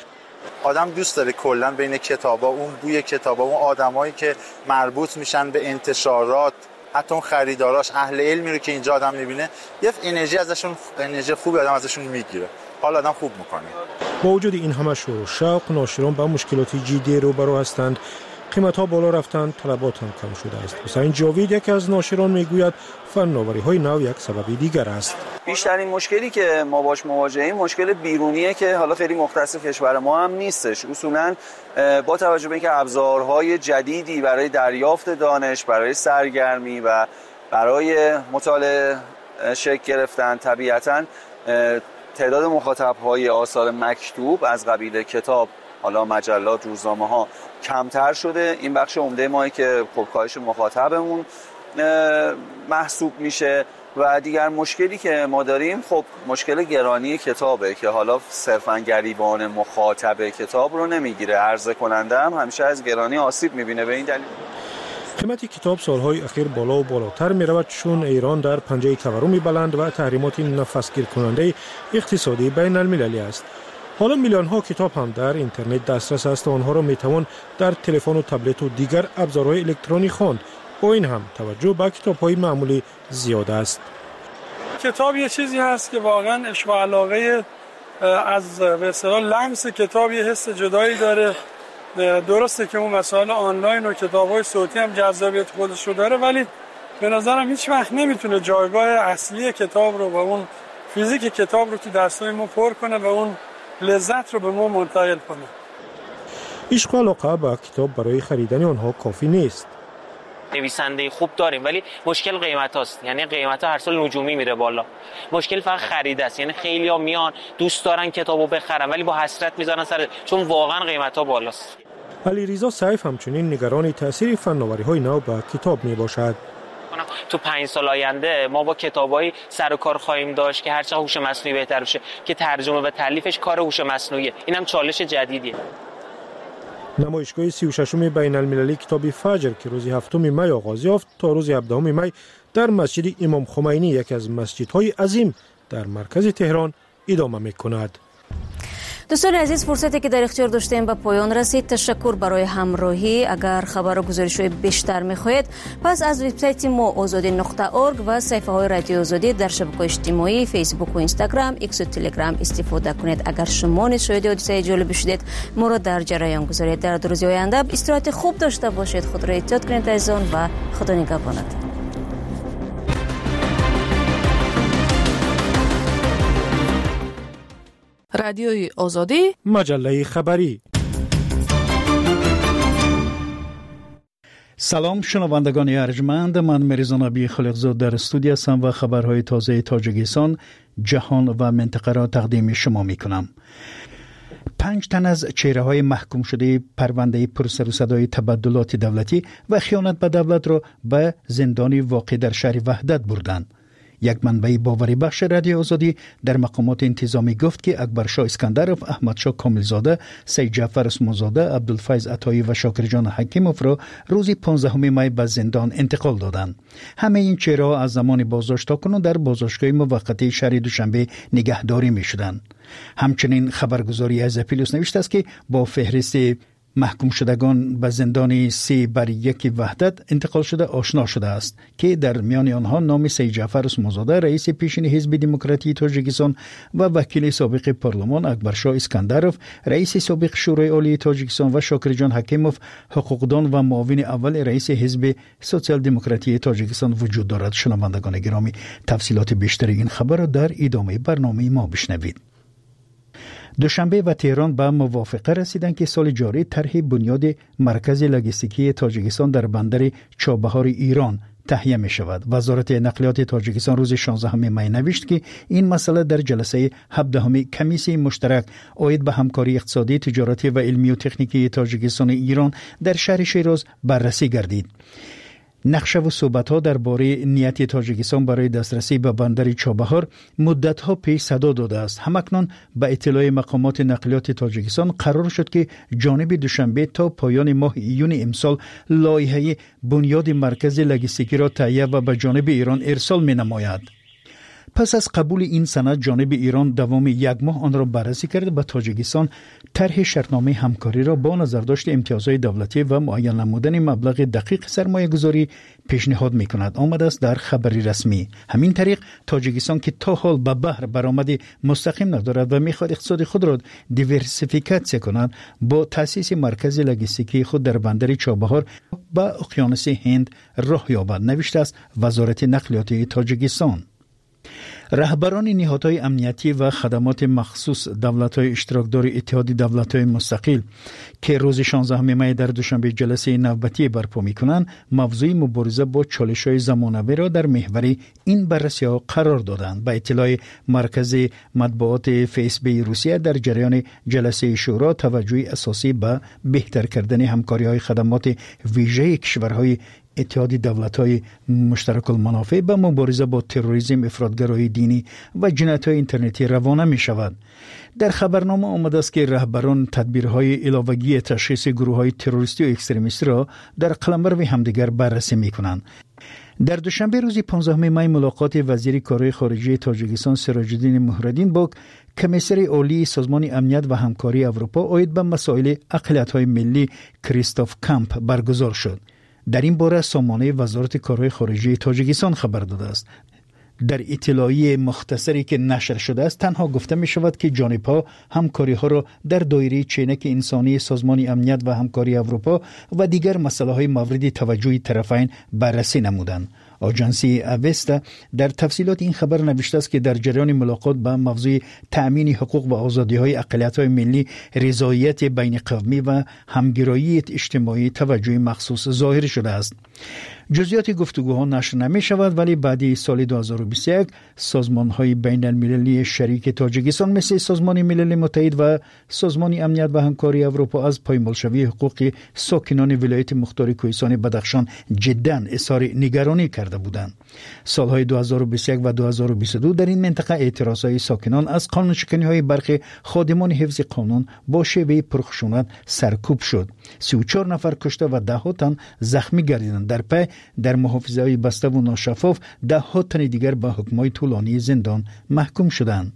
آدم دوست داره کلاً بین کتابا، اون بوی کتابا، اون آدمایی که مربوط میشن به انتشارات، حتی اون خریداراش، اهل علمی رو که اینجا آدم می‌بینه، یه انرژی ازشون، انرژی خوبی آدم ازشون می‌گیره. حال آدم خوب می‌کنه. با وجود این همه شور و شوق، ناشران با مشکلات جدی روبرو هستند. قیمت‌ها بالا رفتند، طلبات هم کم شده است. حسین جاوید یکی از ناشران میگوید فناوری‌های نو یک سبب دیگر است. بیشترین مشکلی که ما باش مواجهیم مشکل بیرونیه که حالا خیلی مختص کشور ما هم نیستش. اصولاً با توجه به اینکه ابزارهای جدیدی برای دریافت دانش، برای سرگرمی و برای مطالعه شکل گرفتن، طبیعتاً تعداد مخاطب‌های آثار مکتوب از قبیل کتاب، حالا مجلات، روزنامه‌ها کمتر شده. این بخش عمده مایی که خب کاهش مخاطبمون محسوب میشه. و دیگر مشکلی که ما داریم خب مشکل گرانی کتابه که حالا صرفاً گریبان مخاطب کتاب رو نمیگیره. عرضه کننده هم همیشه از گرانی آسیب میبینه. به این دلیل قیمت کتاب سالهای اخیر بالا و بالاتر می رود چون ایران در پنجه تورم بلند و تحریمات نفسگیر کننده اقتصادی بین المللی است. حالا میلیون ها کتاب هم در اینترنت دسترس است و آنها را می توان در تلفن و تبلت و دیگر ابزارهای الکترونیک خواند. با این هم توجه به کتاب های معمولی زیاد است. کتاب یه چیزی هست که واقعا عشق و علاقه از به اصطلاح لمس کتاب یه حس جدایی داره. درسته که اون مسائل آنلاین و کتاب‌های صوتی هم جذابیت خودش رو داره، ولی به نظرم هیچ وقت نمیتونه جایگاه اصلی کتاب رو و اون فیزیک کتاب رو تو دستای ما پر کنه و اون لذت رو به ما منتقل کنه. عشق و علاقه به کتاب برای خریدن آنها کافی نیست. نویسنده خوب داریم ولی مشکل قیمت هاست. یعنی قیمت ها هر سال نجومی میره بالا. مشکل فقط خرید است. یعنی خیلی ها میان دوست دارن کتابو بخرن ولی با حسرت میذارن سر، چون واقعا قیمت ها بالاست. علیرضا سیف همچنین نگران تاثیر فناوری‌های نو به کتاب میباشد. تو پنج سال آینده ما با کتابای سر و کار خواهیم داشت که هرچه هوش مصنوعی بهتر بشه که ترجمه و تالیفش کار هوش مصنوعیه. اینم چالش جدیدیه. نمایشگاه سی و ششم بین المللی کتاب فجر که روز هفتم می آغاز یافت تا روز هفدهم می در مسجد امام خمینی، یکی از مسجدهای عظیم در مرکز تهران، ادامه می کند. دوستان عزیز، فرصتی که در اختیار داشتیم به پایان رسید. تشکر برای همراهی. اگر خبر و گزارش‌های بیشتر می‌خواهید پس از وبسایت ما آزادی نقطه اورگ و صفحه‌های رادیو آزادی در شبکه‌های اجتماعی فیسبوک و اینستاگرام، ایکس و تلگرام استفاده کنید. اگر شما نیز شاهد حادثه جالب شدید ما را در جریان گذارید. در دو روز آینده استراحت خوب داشته باشید. خود را احتیاط کنید عزیزان و خدا نگهبانتان. رادیوی آزادی، مجله خبری. سلام شنوندگان ارجمند، من مریزان ابی خالقزاد در استودیو هستم و خبرهای تازه تاجیکستان، جهان و منطقه را تقدیم شما می کنم. پنج تن از چهره های محکوم شده پرونده پرسر و صدای تبدلات دولتی و خیانت به دولت را به زندانی واقع در شهر وحدت بردند. یک منبع باوری بخش رادیو آزادی در مقامات انتظامی گفت که اکبرشاه اسکندرов، احمدشاه کاملزاده، سید جعفر عثمانزاده، عبدالفیض عطایی و شاکرجان حکیموف را روز پانزدهم می به زندان انتقال دادند. همه این چهره‌ها از زمان بازداشت تاکنون در بازداشتگاه موقتی شهر دوشنبه نگهداری می‌شدند. همچنین خبرگزاری از اپیلوس نوشته است که با فهرست محکوم شدگان به زندان سه بر یک وحدت انتقال شده آشنا شده است که در میان آنها نام سید جعفر عثمانزاده رئیس پیشین حزب دموکراتی تاجیکستان و وکیل سابق پارلمان اکبرشاه اسکندرov، رئیس سابق شورای عالی تاجیکستان و شاکرجان حکیموف، حقوقدان و معاون اول رئیس حزب سوسیال دموکراتی تاجیکستان وجود دارد. شنوندگان گرامی، تفصیلات بیشتر این خبر را در ادامه برنامه ما بشنوید. دوشنبه و تهران به موافقه رسیدند که سال جاری طرح بنیاد مرکز لوجستیکی تاجیکستان در بندر چابهار ایران تهیه می شود. وزارت نقلیات تاجیکستان روز شانزدهم می نوشت که این مسئله در جلسه هفدهم کمیسیون مشترک عاید به همکاری اقتصادی، تجارتی و علمی و تکنیکی تاجیکستان ایران در شهر شیراز بررسی گردید. نقشه و صحبت‌ها درباره نیت تاجیکستان برای دسترسی به بندر چابهار مدت‌ها پیش صدا داده است. همکنون به اطلاع مقامات نقلیات تاجیکستان قرار شد که جانب دوشنبه تا پایان ماه ایون امسال لایحه بنیاد مرکز لوجستیکی را تهیه و به جانب ایران ارسال می‌نماید. پس از قبول این سند جانب ایران دوام یک ماه آن را بررسی کرده به تاجیکستان طرح شرطنامه همکاری را با نظرداشت امتیازهای دولتی و معین نمودن مبلغ دقیق سرمایه گذاری پیشنهاد می کند. آمده است در خبری رسمی. همین طریق تاجیکستان که تا حال به بحر برآمد مستقیم ندارد و می خواهد اقتصاد خود را دیورسیفیکاسیون کند، با تأسیس مرکز لوجستیکی خود در بندر چابهار به اقیانوس هند راه یابد، نوشته است وزارت نقلیات تاجیکستان. رهبران نهادهای امنیتی و خدمات مخصوص دولت‌های اشتراکدار اتحاد دولت‌های مستقل که روز شانزدهم می در دوشنبه جلسه نوبتی برپا می‌کنند، موضوع مبارزه با چالش‌های زمانه‌ای را در محور این بررسی‌ها قرار دادند. به اطلاع مرکز مطبوعات فیسبی روسیه، در جریان جلسه شورا توجه اساسی به بهتر کردن همکاری‌های خدمات ویژه کشورهای اتحاد دولت‌های مشترک المنافع به مبارزه با تروریسم، افراطگرایی دینی و جنایت‌های اینترنتی روانه می‌شود. در خبرنامه آمده است که رهبران تدبیرهای علاوگی تشخیص گروه‌های تروریستی و اکستریمیستی را در قلمرو همدیگر بررسی می‌کنند. در دوشنبه روز پانزدهم می ملاقات وزیر کارهای خارجه تاجیکستان سراج الدین مهرالدین با کمیسر عالی سازمان امنیت و همکاری اروپا عاید به مسائل اقلیت‌های ملی کریستوف کامپ برگزار شد. در این باره سامانه وزارت کارهای خارجه تاجیکستان خبر داده است. در اطلاعیه مختصری که نشر شده است تنها گفته می شود که جانب‌ها همکاری ها را در دایره چینک انسانی سازمان امنیت و همکاری اروپا و دیگر مسائل مورد توجه طرفین بررسی نمودند. آژانسی اوستا در تفصیلات این خبر نوشته است که در جریان ملاقات به موضوع تأمین حقوق و آزادی‌های اقلیت‌های ملی، رضایت بین قومی و همگرایی اجتماعی توجه مخصوص ظاهر شده است. جزئیات گفتگوها نشر نمی شود، ولی بعد سال دو هزار و بیست و یک سازمان‌های بین المللی شریک تاجیکستان مثل سازمان ملل متحد و سازمان امنیت و همکاری اروپا از پایمالشوی حقوق ساکنان ولایت مختار کوهستان بدخشان جداً اظهار نگرانی کرده بودند. سالهای دو هزار و بیست و یک و دو هزار و بیست و دو در این منطقه اعتراضهای ساکنان از قانونشکنی‌های برخی خادمان حفظ قانون با شیوه پرخشونت سرکوب شد. سی و چهار نفر کشته و ده ها تن زخمی گردیدند. در پی در محافظه‌های بسته و ناشفاف ده ها تن دیگر به حکم‌های طولانی زندان محکوم شدند.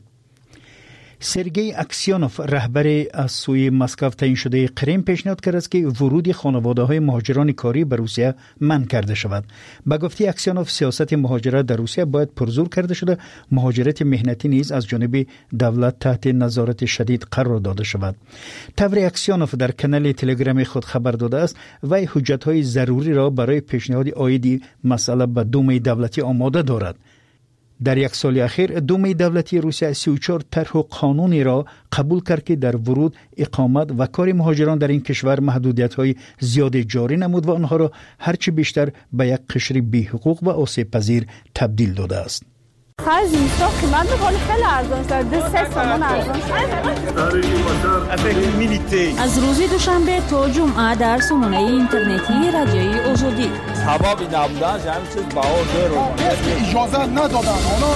سرگئی اکسیانوف، رهبر از سوی مسکو تعیین شده کرم، پیشنهاد کرد است که ورود خانواده‌های مهاجران کاری به روسیه منع کرده شود. به گفته اکسیانوف، سیاست مهاجرت در روسیه باید پرزور کرده شده، مهاجرت مهنتی نیز از جانب دولت تحت نظارت شدید قرار داده شود. طور اکسیانوف در کانال تلگرام خود خبر داده است و حجت‌های ضروری را برای پیشنهاد عاید مسئله به دومه دولتی آماده دارد. در یک سال اخیر دومه دولتی روسیه سی و چهار طرح و قانونی را قبول کرد که در ورود، اقامت و کار مهاجران در این کشور محدودیت‌های زیاد جاری نمود و آنها را هرچی بیشتر به یک قشر بی حقوق و آسیب پذیر تبدیل داده است. خرج اینستا قیمت میکنه خیلی ارزان شد ده سه تومن ارزان شد. از روز دوشنبه تا جمعه در سامانه اینترنتی رادیوی آزادی حبابی نبودن همین چیز بهار رو اجازه ندادن.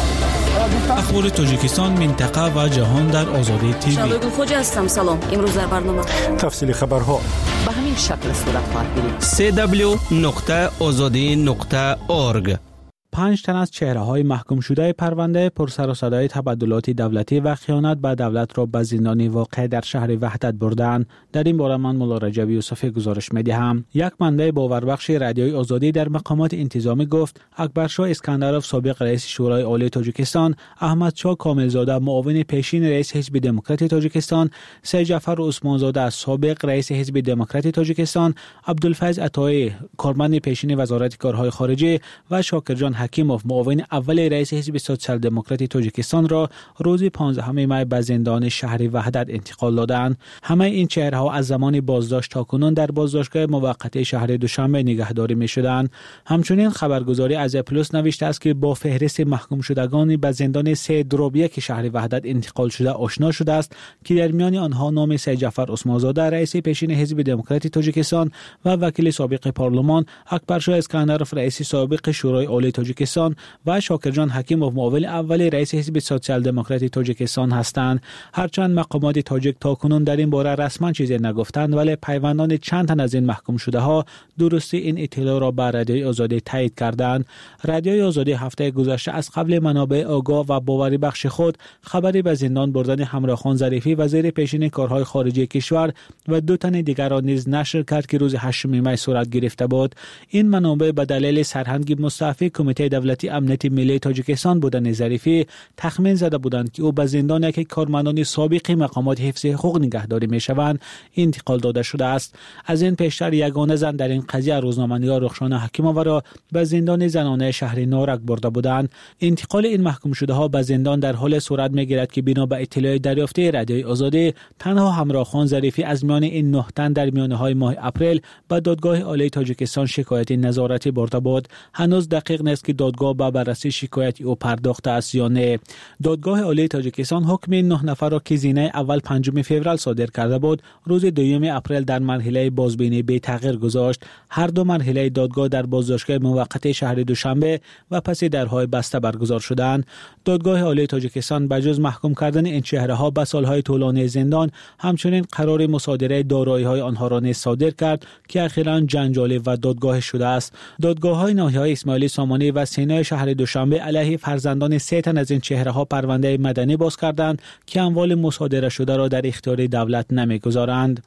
اخبار تاجیکستان، منطقه و جهان در آزادی تیوی. شادو خوجا هستم. سلام. امروز در برنامه تفصیل خبرها به همین شکل صورت خواهد گرفت. سی دبلیو نقطه آزادی نقطه اورگ. پنج تن از چهره‌های محکوم شده پرونده پرسر و صدای تبادلات دولتی و خیانت به دولت را به زندان واقع در شهر وحدت بردند. در این باره من مولا رجب یوسفی گزارش می‌دهم. یک منبع باوربخش رادیوی آزادی در مقامات انتظامی گفت اکبرشاه اسکندرov سابق رئیس شورای عالی تاجیکستان، احمدشاه کاملزاده معاون پیشین رئیس حزب دموکرات تاجیکستان، سید جعفر عثمانزاده سابق رئیس حزب دموکرات تاجیکستان، عبدالفیض عطایی کارمند پیشین وزارت کارهای خارجه و شاکرجان حکیموف معاون اول رئیس حزب سوسیال دموکرات تاجیکستان را روز پانزدهم می به زندان شهر وحدت انتقال دادند. همه این چهره‌ها از زمان بازداشت تا کنون در بازداشتگاه موقت شهر دوشنبه نگهداری می‌شدند. همچنین خبرگزاری از پلوس نوشته است که با فهرست محکوم شدگان به زندان سه دروبیه که شهر وحدت انتقال شده آشنا شده است که در میان آنها نام سید جعفر عثمانزاده رئیس پیشین حزب دموکرات تاجیکستان و وکیل سابق پارلمان، اکبرشاه اسکندرov رئیس سابق شورای عالی تاجیکستان و شاکرجان حکیموف معاون اول رئیس حزب سوسیال دموکرات تاجیکستان هستند. هرچند مقامات تاجیک تاکنون در این باره رسما چیزی نگفتند، ولی پیوندان چند تن از این محکوم شده ها درستی این اطلاع را به رادیوی آزادی تایید کردند. رادیوی آزادی هفته گذشته از قبل منابع آگاه و باوری بخش خود خبری به زندان بردن همراهخان ظریفی وزیر پیشین کارهای خارجه کشور و دو تن دیگر را نیز نشر کرد که روز هشتم می صورت گرفته بود. این منابع به دلیل سرهنگ مستعفی کمیته دولتی امنیت ملی تاجیکستان بودن ظریفی تخمین زده بودند که او به زندان که کارمندان سابق مقامات حفظ حقوق نگهداری میشوند انتقال داده شده است. از این پیشتر یگانه زن در این قضیه روزنامه‌نگار رخشانه حکیموف را به زندان زنانه شهر نارک برده بودند. انتقال این محکوم شده ها به زندان در حال صورت میگیرد که بنا به اطلاع دریافته رادیوی آزادی تنها همراهخان ظریفی از میان این نه تن در میانه‌های ماه اپریل به دادگاه عالی تاجیکستان شکایت نظارتی برده بود. هنوز دقیق نیست که دادگاه به بررسی شکایت او پرداخته است یا نه. دادگاه عالی تاجیکستان حکم نه نفر را که زینه اول پنجم فوریه صادر کرده بود روز دوم اپریل در مرحله بازبینی به تغییر گذاشت. هر دو مرحله دادگاه در بازداشتگاه موقت شهر دوشنبه و پس درهای بسته برگزار شدند. دادگاه عالی تاجیکستان بجز محکوم کردن این چهره‌ها به سالهای طولانی زندان همچنین قرار مصادره دارایی‌های آنها را نیز صادر کرد که اخیراً جنجالی و دادگاه شده است. دادگاه‌های ناحیه‌های اسماعیلی سامانی و سینای شهر دوشنبه علیه فرزندان سه تن از این چهره‌ها پرونده مدنی باز کردند که اموال مصادره شده را در اختیار دولت نمی‌گذارند.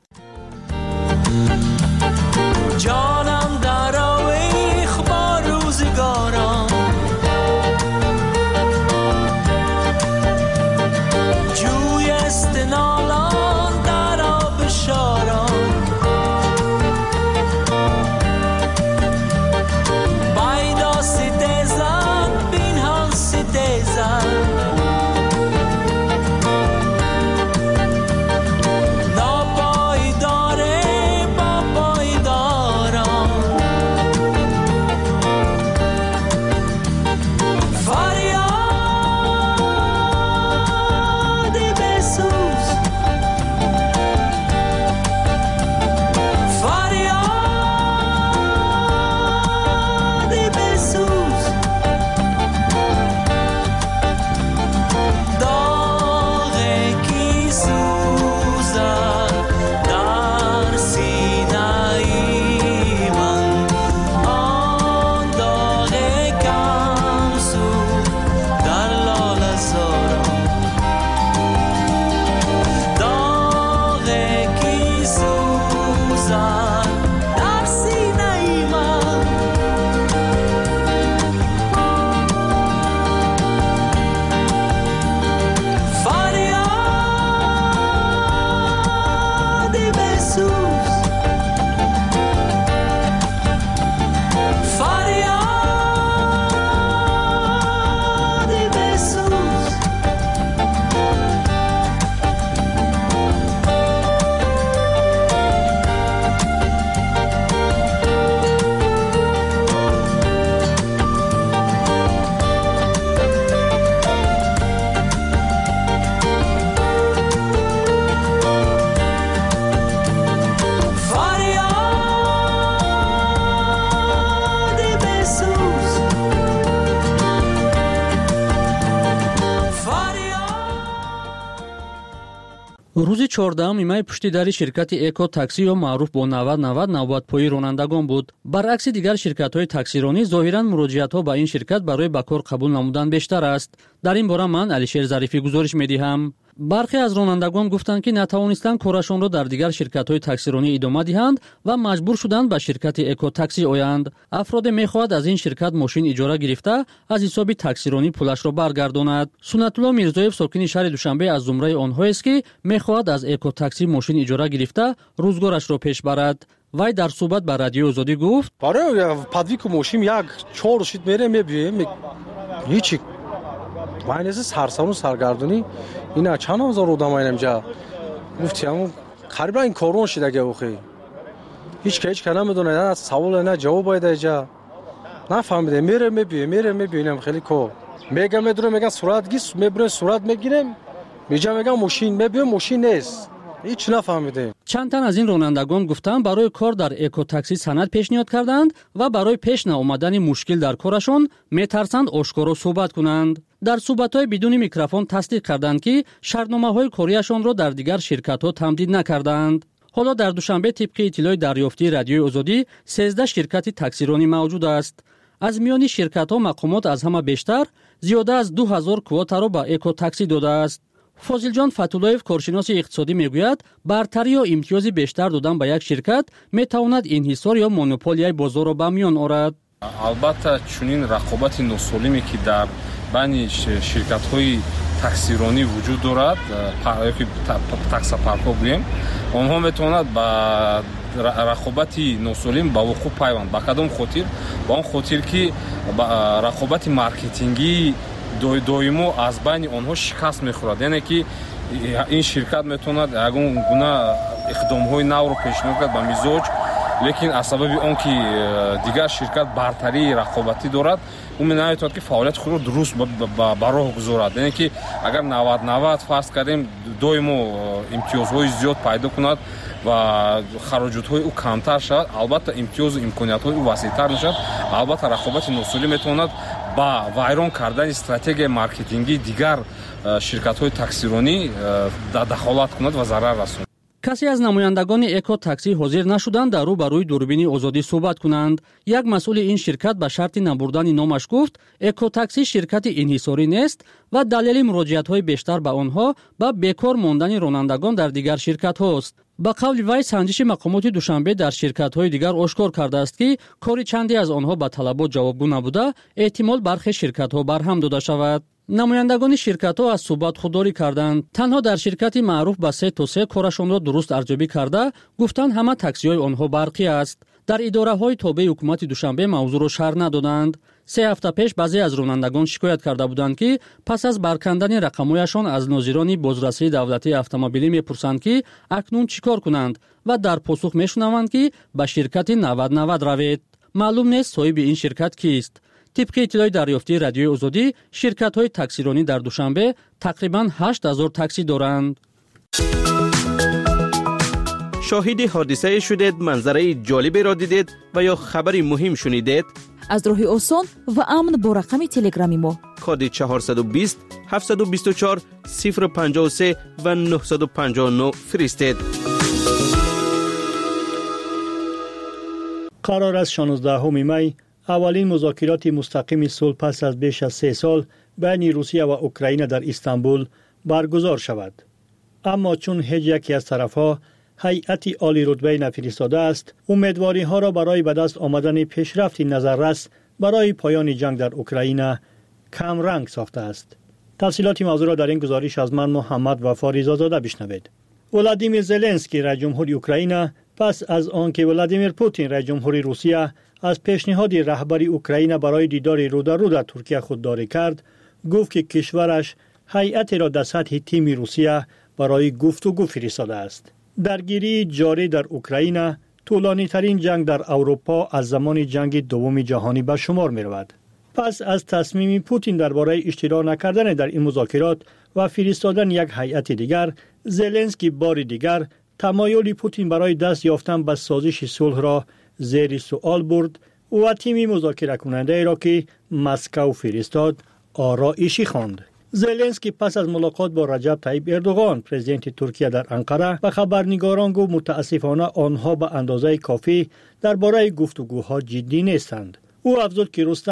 جانم در آویخ با روزگاران، جوی استنالان در آب شاران، بایدا سیدزن بین هم سیدزن، ناباید روز چهاردهم میمای پشتیداری شرکت اکو تاکسی یا معروف با نود نود نوبت‌پایی رانندگان بود. برعکس دیگر شرکت‌های تاکسیرانی ظاهراً مراجعت‌ها به این شرکت برای به کار قبول نمودن بیشتر است. در این باره من علیشیر ظریفی گزارش می‌دهم. برخی از رانندگان گفتند که نتوانستند کارشان را در دیگر شرکت‌های تاکسیرانی ادامه دهند و مجبور شدند به شرکت اکو تاکسی آیند. افراد می‌خواهند از این شرکت ماشین اجاره گرفته از حساب تاکسیرانی پولش را برگرداند. سنت الله میرزایف ساکن شهر دوشنبه از زمره آنها است که می‌خواهد از اکو تاکسی ماشین اجاره گرفته روزگارش را پیش برد. وای در صحبت با رادیو آزادی گفت: برای پادویک ماشین یک چهار شید میره میبیم هیچ ماینز سرسام و سرگردونی اینا چند هزار آدم اینجا گفتم قریبا این کارون شده که اوخی هیچ که هیچ که نمیدونه نه سوال نه جواب باید اینجا نفهمیده میره میبینم میره میبینم خیلی کو میگم میدونم میگم صورت گیس میبرن صورت میگیرم میجا میگم ماشین میبینم ماشین نیست هیچ نفهمیده. چند تن از این رانندگان گفتند برای کار در اکو تاکسی سند پیشنهاد کردند و برای پیش نیامدن مشکل در کارشون میترسند آشکارا صحبت کنند. در صحبت‌های بدون میکروفون تصدیق کردند که شرطنامه‌های کاریشان را در دیگر شرکت‌ها تمدید نکردند. حالا در دوشنبه طبق اطلاع دریافتی رادیوی آزادی سیزده شرکت تاکسیرانی موجود است. از میان شرکت‌ها مقامات از همه بیشتر زیاده از دو هزار کواتا را به اکو تاکسی داده است. فاضل جان فتولایف کارشناس اقتصادی میگوید برتری یا امتیازی بیشتر دادن به یک شرکت میتواند انحصار یا مونوپولی بازار را به میان آورد. البته چنین رقابت ناسالمی که در بین شرکت‌های تاکسیرانی وجود دارد که تاکسی پارک‌ها گوییم آنها میتواند با رقابت ناسالم با وقوع پیوند با کدام خاطر با آن خاطر که رقابت مارکتینگی دویمو از بین آنها شکست میخورد یعنی که این شرکت میتواند یگان گونه اقدام‌های نو رو پیشنهاد کرد به مزاج لیکن از سبب آن که دیگر شرکت برتری رقابتی دارد اون نمیتواند که فعالیت خود رو درست به راه گذارد یعنی که اگر نود نود فرض کردیم دویمو امتیازهای زیاد پیدا کند و خراجات‌های او کمتر شود البته امتیاز و امکانیت‌های او وسیع‌تر میشود البته رقابت ناسالم میتواند با ویران کردن استراتژی مارکتینگی دیگر شرکت‌های تاکسیرانی دخالت کند و ضرر رساند. کسی از نمایندگان اکو تاکسی حاضر نشدند در رو برای دوربین آزادی صحبت کنند. یک مسئول این شرکت به شرط نبردن نامش گفت اکو تاکسی شرکت انحصاری نیست و دلیل مراجعت‌های بیشتر به آنها با بیکار ماندن رانندگان در دیگر شرکت هاست. با قول وی سنجش مقامات دوشنبه در شرکت‌های دیگر آشکار کرده است که کاری چندی از آنها به طلبات جوابگو نبوده احتمال برخی شرکت‌ها برهم داده شود. نمایندگان شرکت‌ها از صحبت خودداری کردند. تنها در شرکتی معروف به سه تا سه کارشان را درست ارزیابی کرده گفتند همه تاکسی‌های آنها برقی است. در اداره‌های تابع حکومت دوشنبه موضوع را شرح ندادند. سه هفته پیش بعضی از رانندگان شکایت کرده بودند که پس از برکندن رقم‌هایشان از ناظران بازرسی دولتی اتومبیلی می‌پرسند که اکنون چیکار کنند و در پاسخ می‌شنوند که به شرکت نود نود روید. معلوم نیست صاحب این شرکت کیست. طبق اطلاع دریافتی رادیوی آزادی شرکت‌های تاکسیرانی در دوشنبه تقریباً هشت هزار تاکسی دارند. شاهد حادثه شدید، منظره جالبی را دیدید و یا خبری مهم شنیدید؟ از راه آسان و امن با رقم تلگرامی ما کد چهارصد و بیست هفتصد و بیست و چهار صفر پنجاه و سه و نهصد و پنجاه و نه فرستید. قرار است شانزدهم می اولین مذاکرات مستقیم صلح پس از بیش از سه سال بین روسیه و اوکراین در استانبول برگزار شود. اما چون هیچ یکی از طرفها هیئت عالی رتبه نفرستاده است، امیدواری ها را برای به دست آمدن پیشرفت نظررس برای پایان جنگ در اوکراین کم رنگ ساخته است. تفصیلات موضوع را در این گزارش از من محمد وفا رضازاده بشنوید. ولادیمیر زلنسکی رئیس جمهور اوکراین پس از آنکه ولادیمیر پوتین رئیس جمهور روسیه از پیشنهاد رهبری اوکراین برای دیدار رو در رو در ترکیه خودداری کرد، گفت که کشورش هیئتی را در سطح تیم روسیه برای گفتگو فرستاده است. درگیری جاری در اوکراین طولانی ترین جنگ در اروپا از زمان جنگ دوم جهانی به شمار می رود. پس از تصمیم پوتین درباره اشتراک نکردن در این مذاکرات و فرستادن یک هیئت دیگر، زلنسکی بار دیگر تمایل پوتین برای دست یافتن به سازش صلح را زیر سوال برد و تیم مذاکره کننده را که مسکو فرستاد آرایشی خواند. زلنسکی پس از ملاقات با رجب طیب اردوغان پرزیدنت ترکیه در انقره و خبرنگاران گفت متاسفانه آنها به اندازه کافی درباره گفتگوها جدی نیستند. او افزود که رستم